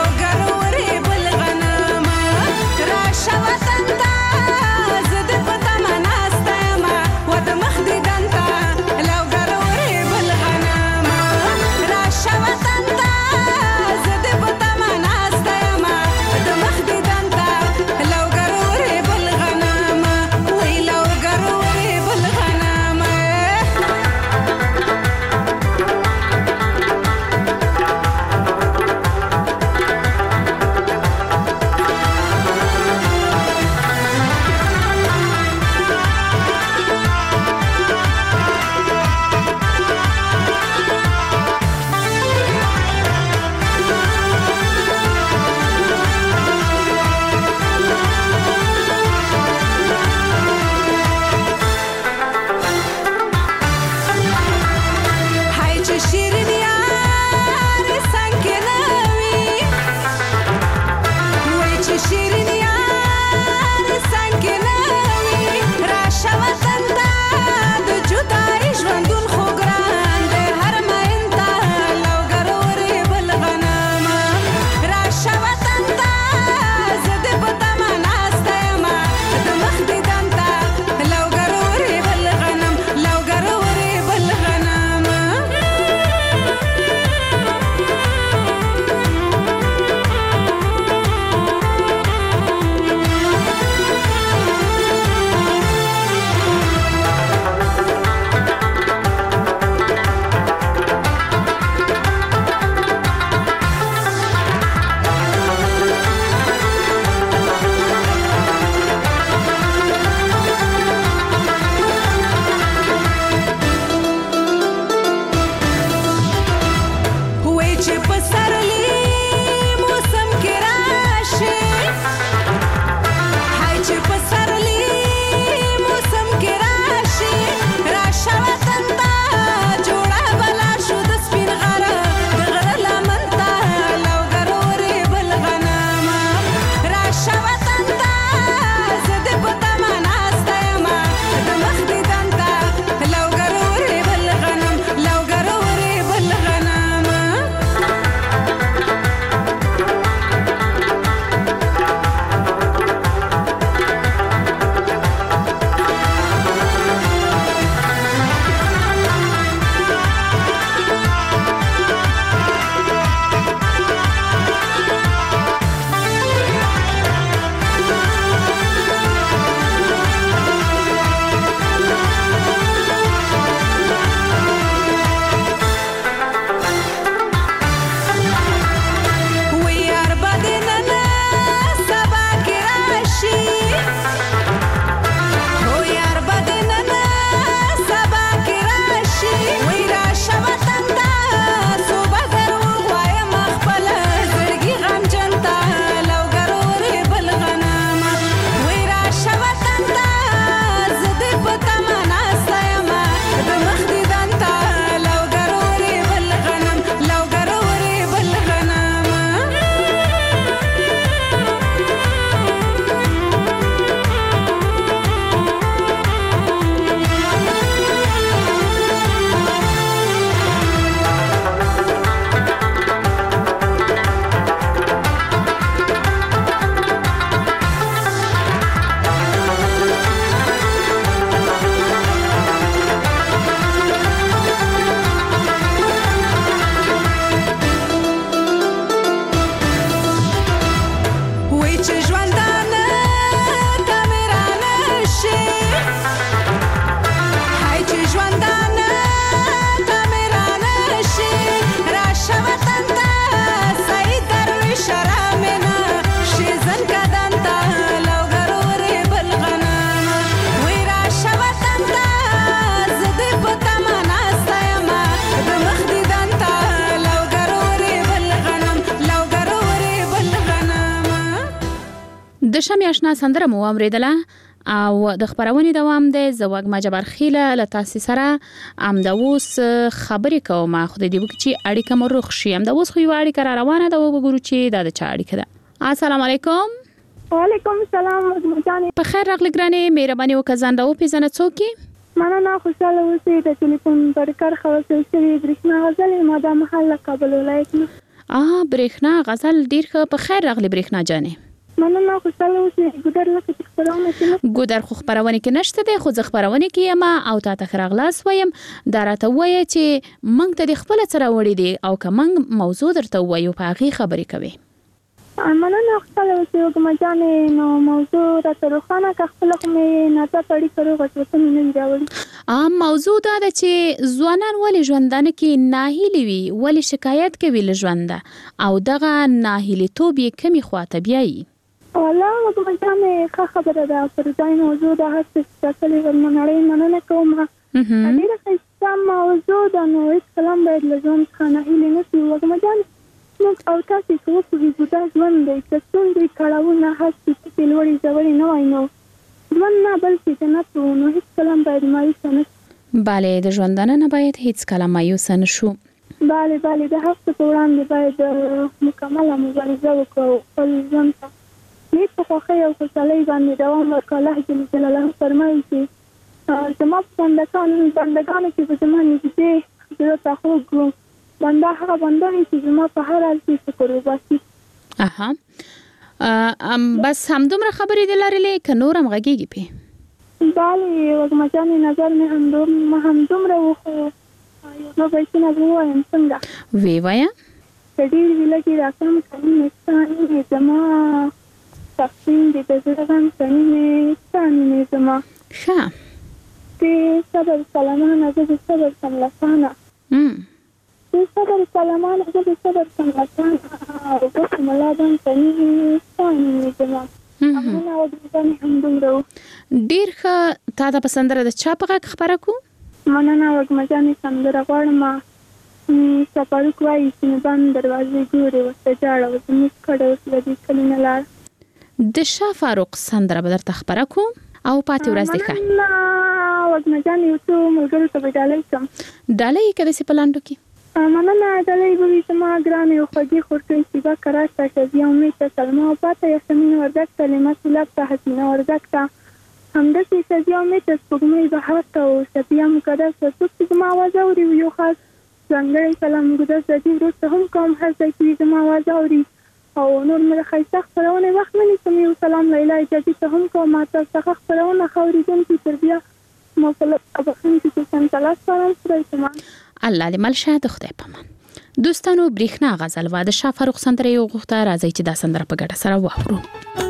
د شمې آشنا سندره مو اوریدله او د خبرونې دوام د زوګما جبر خيله له تاسو سره د اوس خبرې کوم خو د دې وکړي چې اړیکه مو روغ شي د اوس خو یو اړیکه را روانه ده وګورو چې دا د چا اړیکه ده. السلام علیکم. وعلیکم السلام مجاني. په خیر راغلی ګرانې مهرباني وکړه دا او پیژنه څوک مننه خوشاله اوسئ د ټلیفون پر کار خلاص شوی برېښنا غزل ماده محل قبل ولایت برېښنا غزل ډیر ښه په خیر راغلی برېښنا جانې مننه خوشاله اوسئ ګودر لکه خبرونه کې ګودر خو خبرونه کې نشته ده خو ځ خبرونه کې یم او تا ته خراغلاس ویم دا راته وایي چې مونږ ته د خپل سره وړي دي او که مونږ موضوع درته وایو په هغه خبرې کوي. مننه خوشاله اوسئ ګوګما جانې نو موضوع راته روښانه که خپل خو مې نه ته پړی کړو غوښتل نه راوړي. موضوع دا ده چې ځوانان ولې ژوندانه کې ناهیلي وي ولې شکایت کوي له ژونده او دغه ناهیلیتوب یې کمې خواته بیایي. والله ګوګما جانې ښه خبره ده پر ځای موضوع ده هر څه چې تاسو ورمنړې مننه کوم ډېره ښایسته موضوع ده نو هېڅ کلام باید له ژوند څخه ناهیلي نه شي ګوګما جانې موږ او تاسو چې وپوهېږو دا ژوند دی که ستونزې کړاوونه هر څه ټکې لوړې ژورې نه وای نو ژوند نه بلکې جنت و نو هېڅ کلام باید مایوسه نه شي. بله د ژوندانه نه باید هېڅ کله مایوسه نه شو. بله د هر څه په وړاندې باید مکمله مبارزه وکړو خپل ژوند ته نیک په خوښۍ او خوشحالۍ باندې دوام ورکړو. الله جل جلاله فرمایي چې زما په بندګانو کې به زما نږدې زړه ته خوږ بنده هغه بنده وي چې زما په هر حال کې شکر وباسي. بس همدومره خبرې دې لرلې که نور هم غږېږي پې؟ بله وګما جانې نظر مې همدومره و خو یو دوه بیتونه به ووایم څنګه وی وایه. په ډېر ویله کې راکم کلمې ستانې مې زما تقسیم دې د زړه غم سنې مې ستانې مې زما ښه د صبر سلامانه زه د صبر سملسانه د صبر سلامانه زه د صبر سملسانه او ګوتې ملا بند سنې مې ستانې مې زما همونه وګما جانې همدومره و. ډېر ښه تا ته په سندره د چا په غږ خبره کړو؟ مننه وګما جانې سندره غواړم سپاروک وایي چې مې بند دروازې ګورې ورته جاړه وه زموږ کډه اوس له دې کلي نه لاړه. د شاه فاروق سندره به درته خپره کړو او پاتې ورځ دې ښه. مننه وږمه جان، یو څو ملګرو ته به ډالۍ کړم. ډالۍ که داسې په لنډو کې؟ مننه. ډالۍ به وي زما ګرانې او خوږې خورکۍ شیبه کراش ته، شازیه امید ته، سلمه وفا ته، یاسمین وردګ ته، لیمه سولاب ته، حسینه وردګ ته، همداسې شازیه امید ته، سپوږمۍ بهار ته او صفیه مقدس ته. څوک چې زما اواز اوري یو خاص ځانګړی سلام ګدس د دې ورځ ته هم کوم، هر ځای کې زما اواز اوري او نور مې د ښایسته خپرونې وخت نه نیسم. یو سلام لیلا اجازي ته هم کوم. ما تاسو څخه خپرونه ښه اورېدونکي تر بیا مفلت بخښونکي چې سنتلا سپارم. خدای پامان. الله دې مل شه، د خدای پامان. دوستانو برېښنا غزل و د شاه فاروق سندره یې وغوښته. راځئ چې دا سندره په ګډه سره واورو.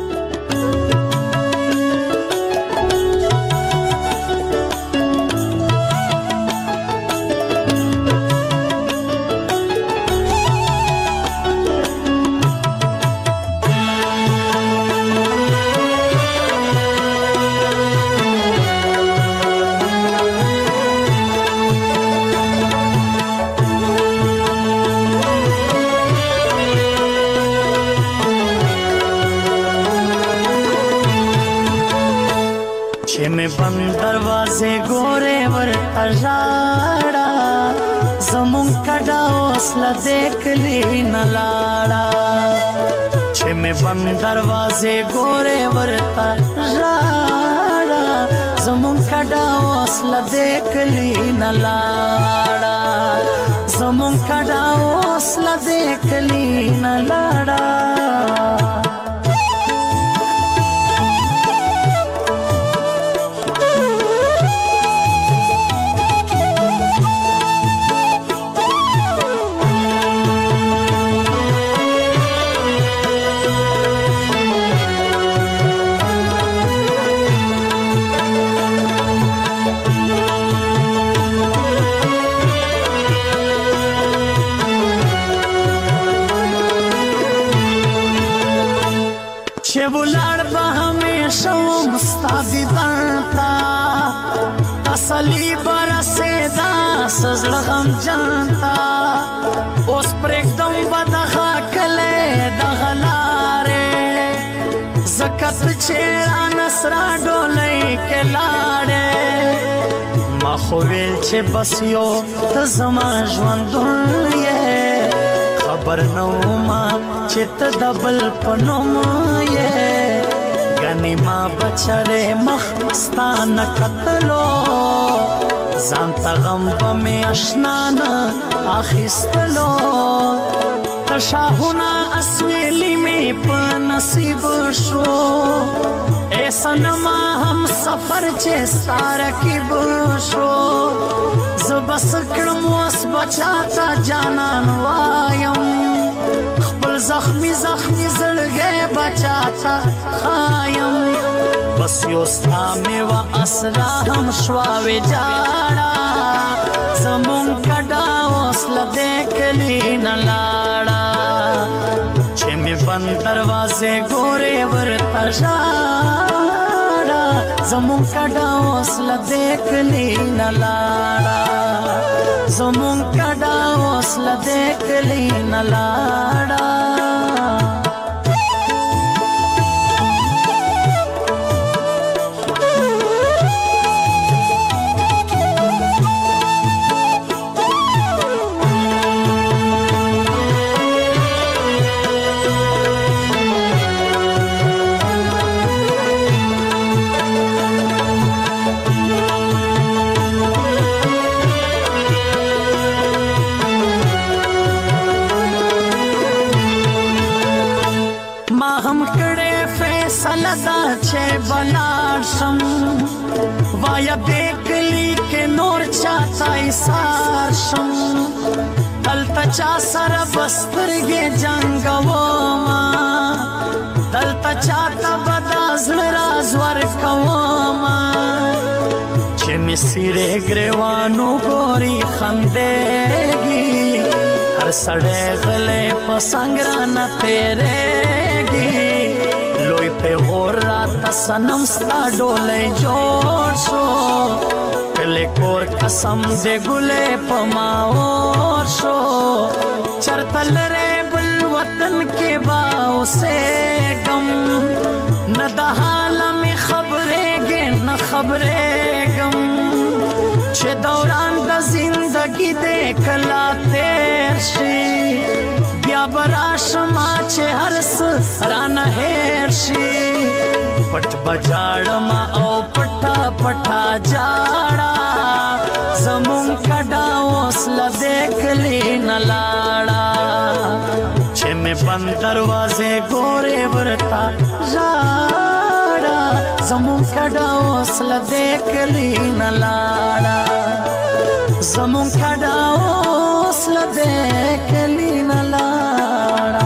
बंद दरवाजे गोरे वर अजाड़ा ज़मुन कड़ा हौसला देख ली न लाड़ा छे में बंद दरवाजे गोरे वर अजाड़ा ज़मुन कड़ा हौसला देख ली न लाड़ा ज़मुन कड़ा हौसला देख ली न लाड़ा बुलाड़ हमेशा मुस्तादी बनता असली बरसे दास गम जानता उस पर एकदम बदखा कले दगलारे जकत छेड़ा नसरा डोले के लाड़े मखोवेल छे बसियो तजमा ज्वंदुये खबर नौमा चित दबल पनोम ये गनी माँ बचरे मखस्तान कतलो जानता गम में अशनाना आखिस्तलो तशाहुना असवेली में पनसीब शो ऐसा नमा हम सफर चे सारा की बुशो जबस क्रमोस बचाता जानन वायम जख्मी जख्मी जलगे बचाता खायम बस योस्ता में व असरा हम श्वावे जाड़ा ज़मुन कड़ा हौसला देख ली न लाड़ा छे में बंद दरवाजे गोरे वर तजाड़ा ज़मुन कड़ा हौसला देख ली न लाड़ा ज़मुन कड़ा हौसला देख ली न लाड़ा सलदा छे बनाशम वाया बेकली के नोर चाचा इसारशम दलता चा सर बस्तर गे जंगवोमा दलता चाता बदाज़ राज़वर कवोमा छे मिसिरे ग्रेवानो गोरी खंदेगी हर सड़े गले पसंगरा न तेरेगी लोई وی په غور راته سنم ستا ډولې جوړ شو کله کور قسم دې ګلې په ما اور شو چرته لرې بل وطن کې با اوسه غم نه د حال می خبرېږي نه خبرېږم چې دوران د زندګي دې کلا تیر شي بیا براشما چې هر څه رانه هېر شي پټ بجاړم او پټا پټا جاړه زمون کډا وسله دکلی نه لاړه چې مې بند دروازې ګورې ورتا ژاړه زمون کډا وسله دکلی نه لاړه زمون کډا وسله دکلی نه لاړه.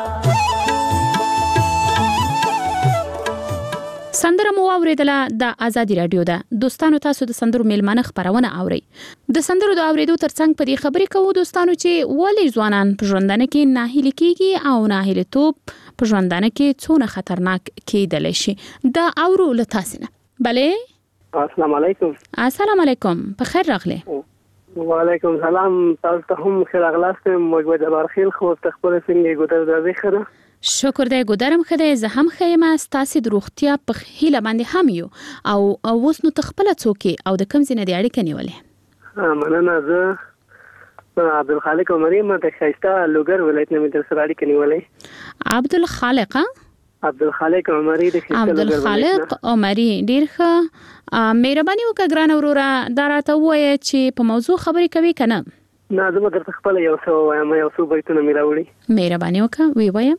سندره مو اوریدله د ازادي رادیو ده. دوستانو تاسو د سندرو میلمانه خبرونه اوري. د سندرو د اوریدو ترڅنګ په دې خبرې کوو دوستانو چې ولې ځوانان په ژوندانه کې ناهیلي کیږي او ناهیلیتوب په ژوندانه کې څونه خطرناک کیدلی شي. دا اورو له تاسو نه. بله السلام علیکم. السلام علیکم. په خیر راغلی. وعلیکم السلام. تاسو ته هم خیر راغلاست. موږ د بارخیل خو تخبر څنګه ګودر د ذخره شکر دی ګودرم خدای زه هم خیم ستاسو د روغتیا په هیله باندې هم یو او اوس نو تخپل څوکي او د کم زینه دی اړیکه نیولې. مننه. زه عبدالخالق عمری ما د خیستا لوګر ولایت نه مې سره اړیکه نیولې. عبدالخالق عبدالخالق عمری د خیستا عبدالخالق عمری ډیر ښه. مهرباني وکړه ګران وروره دا راته وایي چې په موضوع خبرې کوي کنه. نه زه به درته خپل یو څه وایم یو څه بیتونه مې راوړي. مهرباني وکړه وی وایم.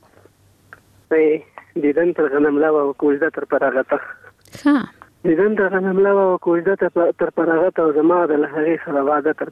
دیدن تر غنم لا و کوژده تر پراغته. ښه دیدن تر غنم لا و کوژده تر پراغته او زما د لهغې سره واده تر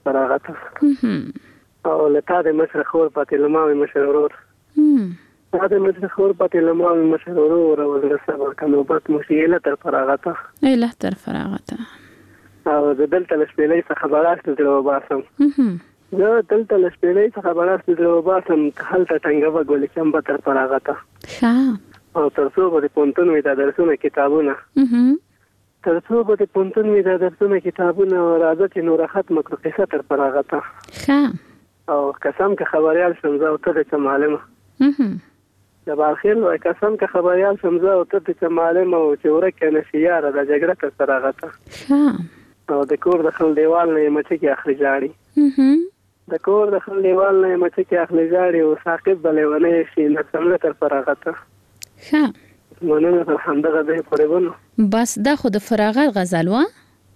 پراغته او لتا د مشر خور پاتې لماوي مشر ورور تا د مشر خور پاتې لماوي مشر ورور او د صبر کنوبت مشیله تر پراغته اله تر پراغته او د دلته لشپېلې څخه خبرات د وباسم زه دلته لشپېلې څخه خبرات د وباسم هلته ټنګه وګولې چې هم تر پراغته. ښه او ترڅو به پونتون وي د درسونه کتابونه ترڅو به پونتون وي د درسونه کتابونه او راځه چې نور ختم کړو قصه تر پراغته. ښه او قسم که خبريال شمزه او ته د معلمه د بارخیل وای قسم که خبريال شمزه او ته د معلمه او چې ورکه نشياره د جګړه تر پراغته. ښه او د کور د خل دیوال نه مچ کې اخلي جاړي د کور د خل دیوال نه مچ کې اخلي جاړي او ساقب بلونه شي نه څنګه تر پراغته. ښه مننه تر همدغه ځای پورې ونه بس دا خو د فراغت غزل و.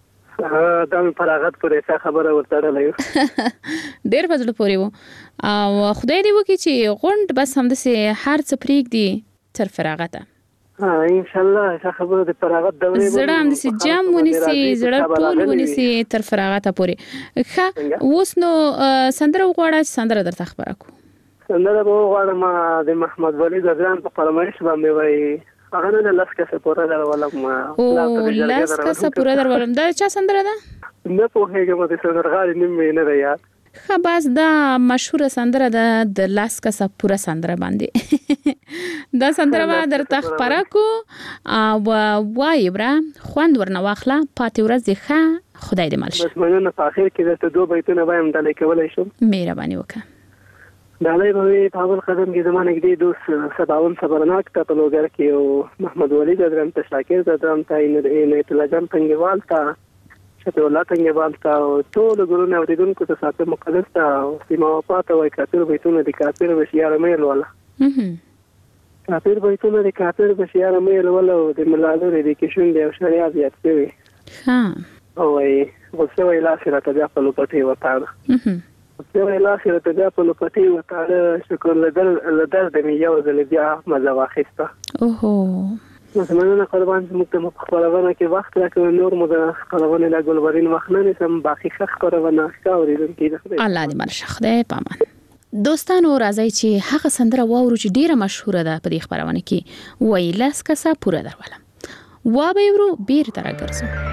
دا فراغت پورې څه خبره ورته لایو ډېر فضل پورې و او خدای دې وکړي چې غونډ بس همدسې هر څه پرېږدي تر فراغته. ان شاء الله څه خبره د فراغت دورې زړه همدسې جام ونیسي زړه ټول ونیسي تر فراغته پورې. ښه اوس نو سندره وغواړه چې سندره درته خبره کو. سندره به وغواړم د محمد ولی ځان په فرمایش باندې وایي هغه نه لاس کسه پورا درولم او لاس کسه پورا درولم دا چا سندره ده؟ نه پوهیږم د سندرغاړي نوم یې نه دی یاد. ښه بس دا مشهوره سندره ده د لاس کسه پورا سندره باندې دا سندره به درته خبره کو او وایي بره خوند ورنه واخله پاتې ورځې ښه خدای دې مل شه. بس مننه په اخر کې درته دوه بیتونه وایم ډالۍ کولی شم. مهرباني وکړه. ډالۍ به وي په اول قدم کې زما نږدې دوست سباون صبرناک ته په لوګر کې او محمد ولی د درم ته شاکر د درم ته عنایت الله جان تنګوال ته شفیع الله تنګوال ته او ټول ګورونه اوریدونکو ته ساتل مقدس ته او سیما وفات او کافر بیتونه د کافر بشیار مېل ولا کافر بیتونه د کافر بشیار مېل ولا او د ملالو د کښون دی او شریعه زیات کوي. او غوسه ویلا سره ته بیا په لوپټي وتاړه زه الاخر ته بیا په لوپټي وتاړه شکر لدر د یو ځل بیا مزه واخیسته. اوهو زمونږ قربان زموږ ته خبرونه کې وخت راکړ نور مو د خبرونه لا ګلورین وخت نه سم باقي خبرونه ښکاوري دونکي الله دې مرشه خدای پامان. دوستانو راځي چې هغه سندره واورو چې ډیره مشهوره ده په دې خبرونه کې وای لاس کسا پورا درولم وا به ورو بیر تر ګرځو.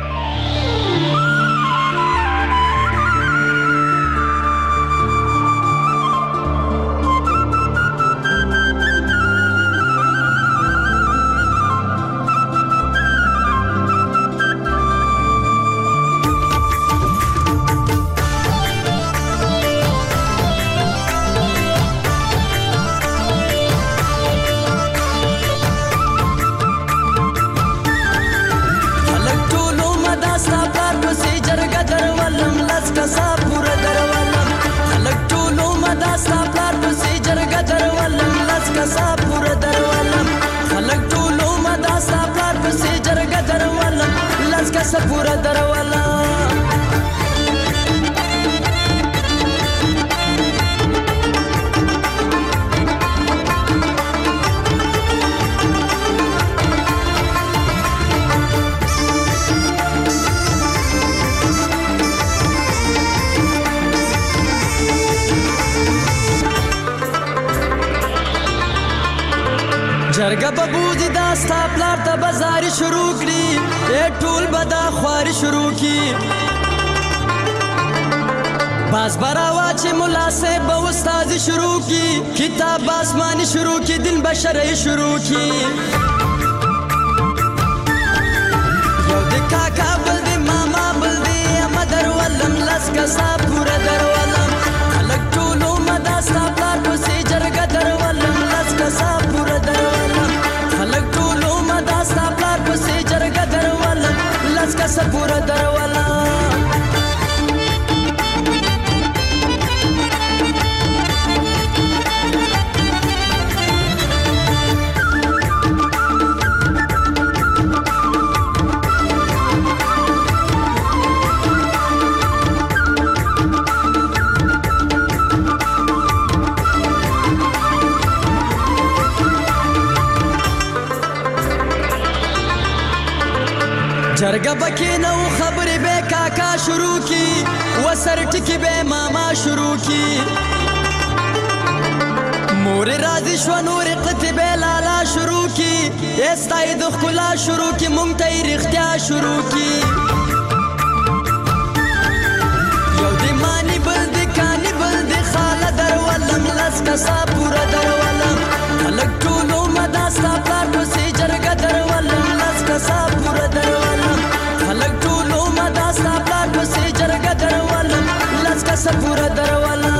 کسه پورا دروالا جرګه به بوځي دا ستا پلار ته بازاري شروع کړي ټول به دا خواري شروع کړي باز براوا چې ملا صاحب به استادي شروع کړي کتاب آسماني شروع کړي دین بشري شروع کړي یو د کاکا بل د ماما بل د مدر ولم لس کسا پورا درولم خلک ټولو مدا ستا پلار پسې جرګه درولم لس کسا پورا درولم خلک ټولو مدا ستا پلار پسې جرګه درولم لس کسا پورا درولم جرګه بکې نو خبرې به کاکا شروع کی وسر ټکی به ماما شروع کی مور راضي شو نور قطبه لالا شروع کی استای د خلا شروع کی مونږ ته رښتیا شروع کی یو د مانی بل د کانی بل د خاله درولم لس کسا پورا درولم خلک ټولو مدا ستا پلار پسې جرګه درولم لس کسا پورا درولم خلک ټولو مدا ستا پلار پسې جرګه درولم لس کسا پورا درولم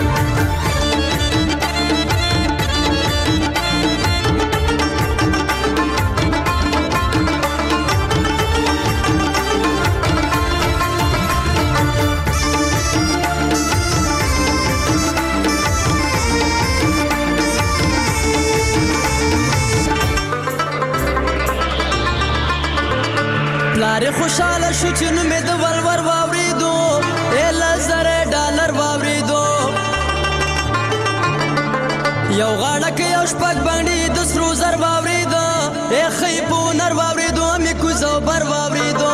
پلار خوشاله شو چې نو مې د ورور واوریدو $1,000 واوریدو یو غاړه کې یو شپږ باندې د سرو زر واوریدو خې په نر واوریدو مې کوزو بر واوریدو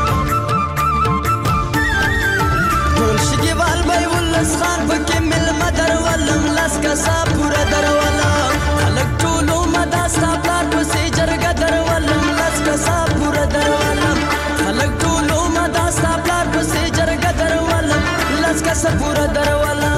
ټول شګي وال به ولس خان پکې مل مدر ولم لس کسا پورا درولم خلک ټولو مدا ستا پلار پسې جرګه درولم لس کسا پورا درولم خلک ټولو مدا ستا پلار پسې جرګه درولم لس کسا پورا درولم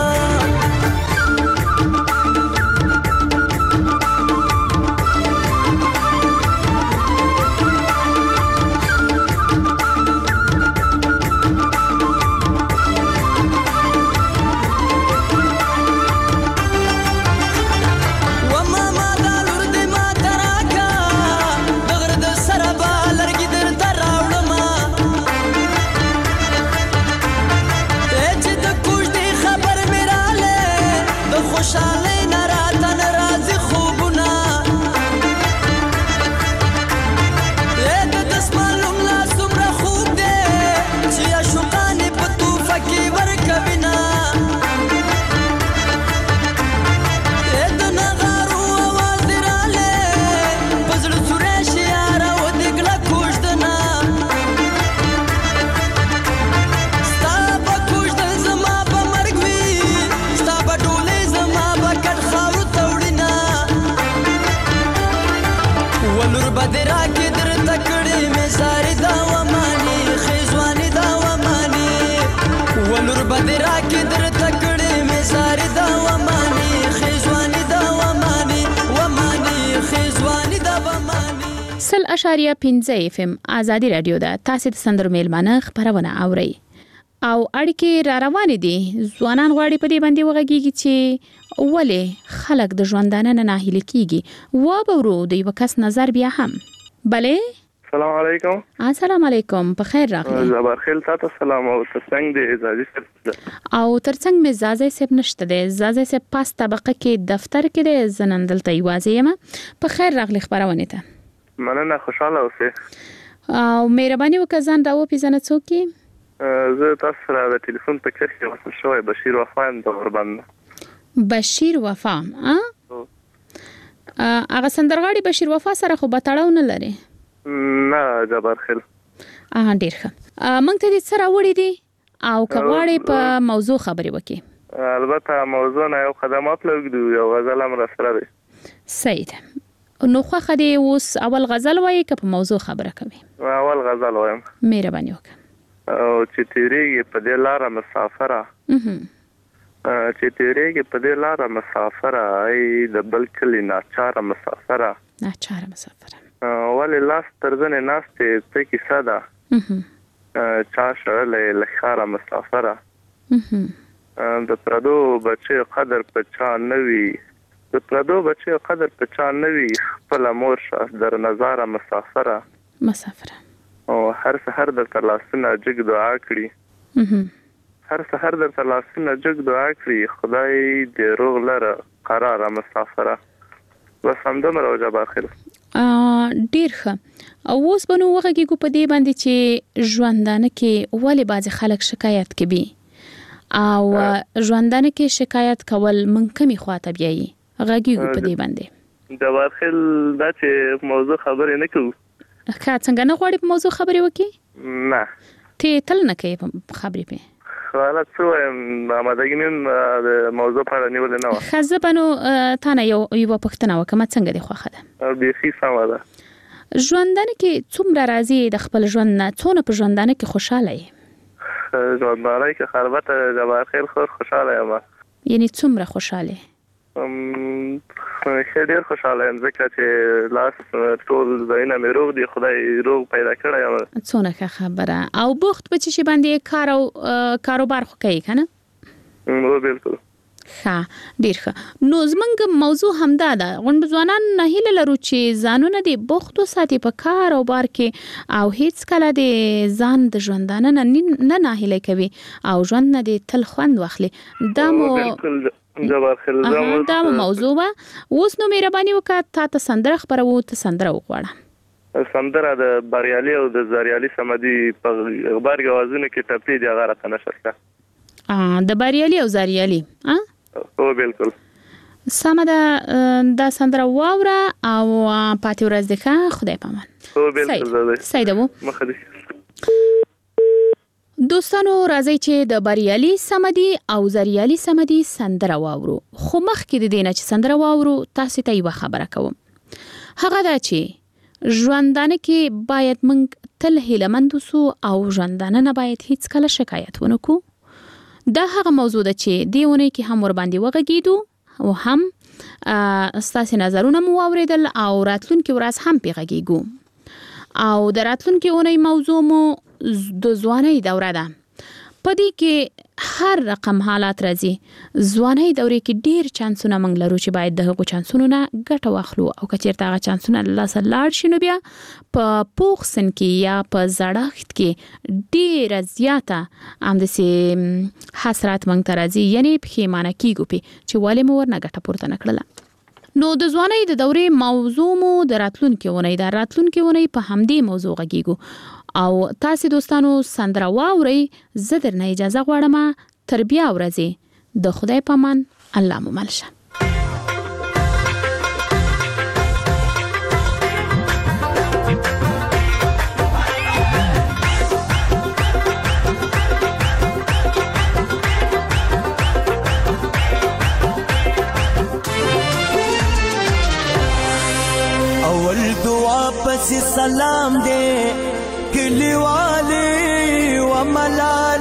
اشاریه 15 FM آزادی رادیو ده تاسو د سندرو میلمانه خبرونه اوري او اړیکې را روان دي ځوانان غواړي په دې باندې وغږیږي چې ولې خلک د ژوندانه نه ناهیلي کیږي و به ورو د یو کس نظر بیا هم بله السلام علیکم السلام علیکم په خیر راغلی زبر خیل تاسو سلام او ترڅنګ د زازي صاحب او ترڅنګ مې زازي صاحب نشته ده زازي صاحب پاس طبقه کې دفتر کې ده زنندل ته یوازې ما په خیر راغلی خبرونه ته مننه خوشاله اوسه او مهرباني وکړه ځان راوپېژنه څوک یې؟ زه تاسو سره د ټلیفون په کرښه کې وصل شوی بشیر وفا یم د غوربند. بشیر وفا هغه سندرغاړي بشیر وفا سره خو به تړاو نه لري؟ نه جبار خیل. ډېر ښه. موږ ته دې څه راوړي دي او که غواړې په موضوع خبرې وکړې؟ البته موضوع نه یو قدم اپ لږ یو غزل هم راسره دی. صحیح ده. نو خوښه دې اوس اول غزل وایې که په موضوع خبره کوي؟ اول غزل وایم. مهرباني وکړه. او چې تیریږي په دې لاره مسافره چې تیریږي په دې لاره مسافره ای د بل کلي ناچاره مسافره ولې لاس تر زنې ناستې څه کیسه ده چا شړلی له ښاره مسافره د پردو بچیو قدر په چا نه وي خپله مور شه در نظاره مسافره او هر سحر درته لاسونه جګ دعا کړي خدای دې روغ لره قراره مسافره. بس همدومره و جبار خیل. ډېر ښه. اوس به نو وغږیږو په دې باندې چې ژوندانه کې ولې بعضې خلک شکایت کوي او ژوندانه کې شکایت کول من کمې خواته بیایي؟ غږیږو په دې باندې. جبار خیل دا چې موضوع خبرې نه کوو. ښه څنګه نه غواړې په موضوع خبرې وکړې؟ نه. ته تل نه کوې خبرې پې؟ حالت څه وایم آمادګي مې د موضوع په اړه نیولې نه وه. ښه زه به نو تا نه یوه پوښتنه وکړم څنګه دې خوښه ده؟ بیخي سمه ده. ژوندانه کې څومره راضي د خپل ژوند نه؟ څونه په ژوندانه کې خوشحاله یې؟ ژوندانه کې البته جبار خیل خوشحاله یم. یعنې څومره خوشحاله یې؟ ډېر خوشحاله یم ځکه چې لاس ټول ځایونه مې روغ دي خدای روغ پیدا کړی یم. څونه ښه خبره. او بوخت په څه شي باندې کار او کاروبار خو کوي که نه؟ بالکل. ښه ډېر ښه. نو زموږ موضوع همدا ده. غونډ ځوانان هیله لرو چې ځانونه دې بوخت وساتي په کار او بار کې او هیڅکله دې ځان د ژوندانه نه ناهیلی کوي او ژوند نه دې تل خوند واخلي. دا مو موضوع وه. اوس نو مهرباني وکړه تا ته سندره خپروو، ته سندره وغواړه. سندره د بریالي او د زریالي صمدي په غبرګ اوازونو کې ټپې دي هغه راته نشر کړه. د بریالي او زریالي او بالکل سمه ده. دا سندره واوره او پاتې ورځ دې ښه. خدای پامان. او بالکل سیده وو. دوستانو راځي چې د بریالي صمدي او زریالي صمدي سندره واورو. خو مخکې د دې نه چې سندره واورو تاسو ته یوه خبره کوم. هغه دا چې ژوندانه کې باید موږ تل هیلهمند اوسو او ژوندانه نه باید هیڅ کله شکایت ونه کړو. دا هغه موضوع ده چې دې اونۍ کې هم ورباندې وغږیدو او هم ستاسې نظرونه مو واورېدل او راتلونکې ورځ هم پې غږیږو. او د راتلونکې اونۍ موضوع مو د ځوانۍ دوره ده. په دې کې هر رقم حالات راځي. ځوانۍ دورې کې ډېر چانسونه موږ لرو چې باید د هغو چانسونو نه ګټه واخلو او که چېرته هغه چانسونه له لاسه لاړ شي نو بیا په پوخ سن کې یا په زړښت کې ډېره زیاته همداسې حسرات موږ ته راځي، یعنې پښیمانه کېږو پې چې ولې مو ورنه ګټه پورته نه کړله. نو د ځوانۍ د دورې موضوع مو د راتلونکې اونۍ ده. راتلونکې اونۍ په همدې موضوع غږیږو او تاسې دوستانو سندره واورئ. زه درنه اجازه غواړم تر بیا ورځې د خدای په امان. الله مو مل شه. اول دعا پس سلام دے کلی والے و ملائکہ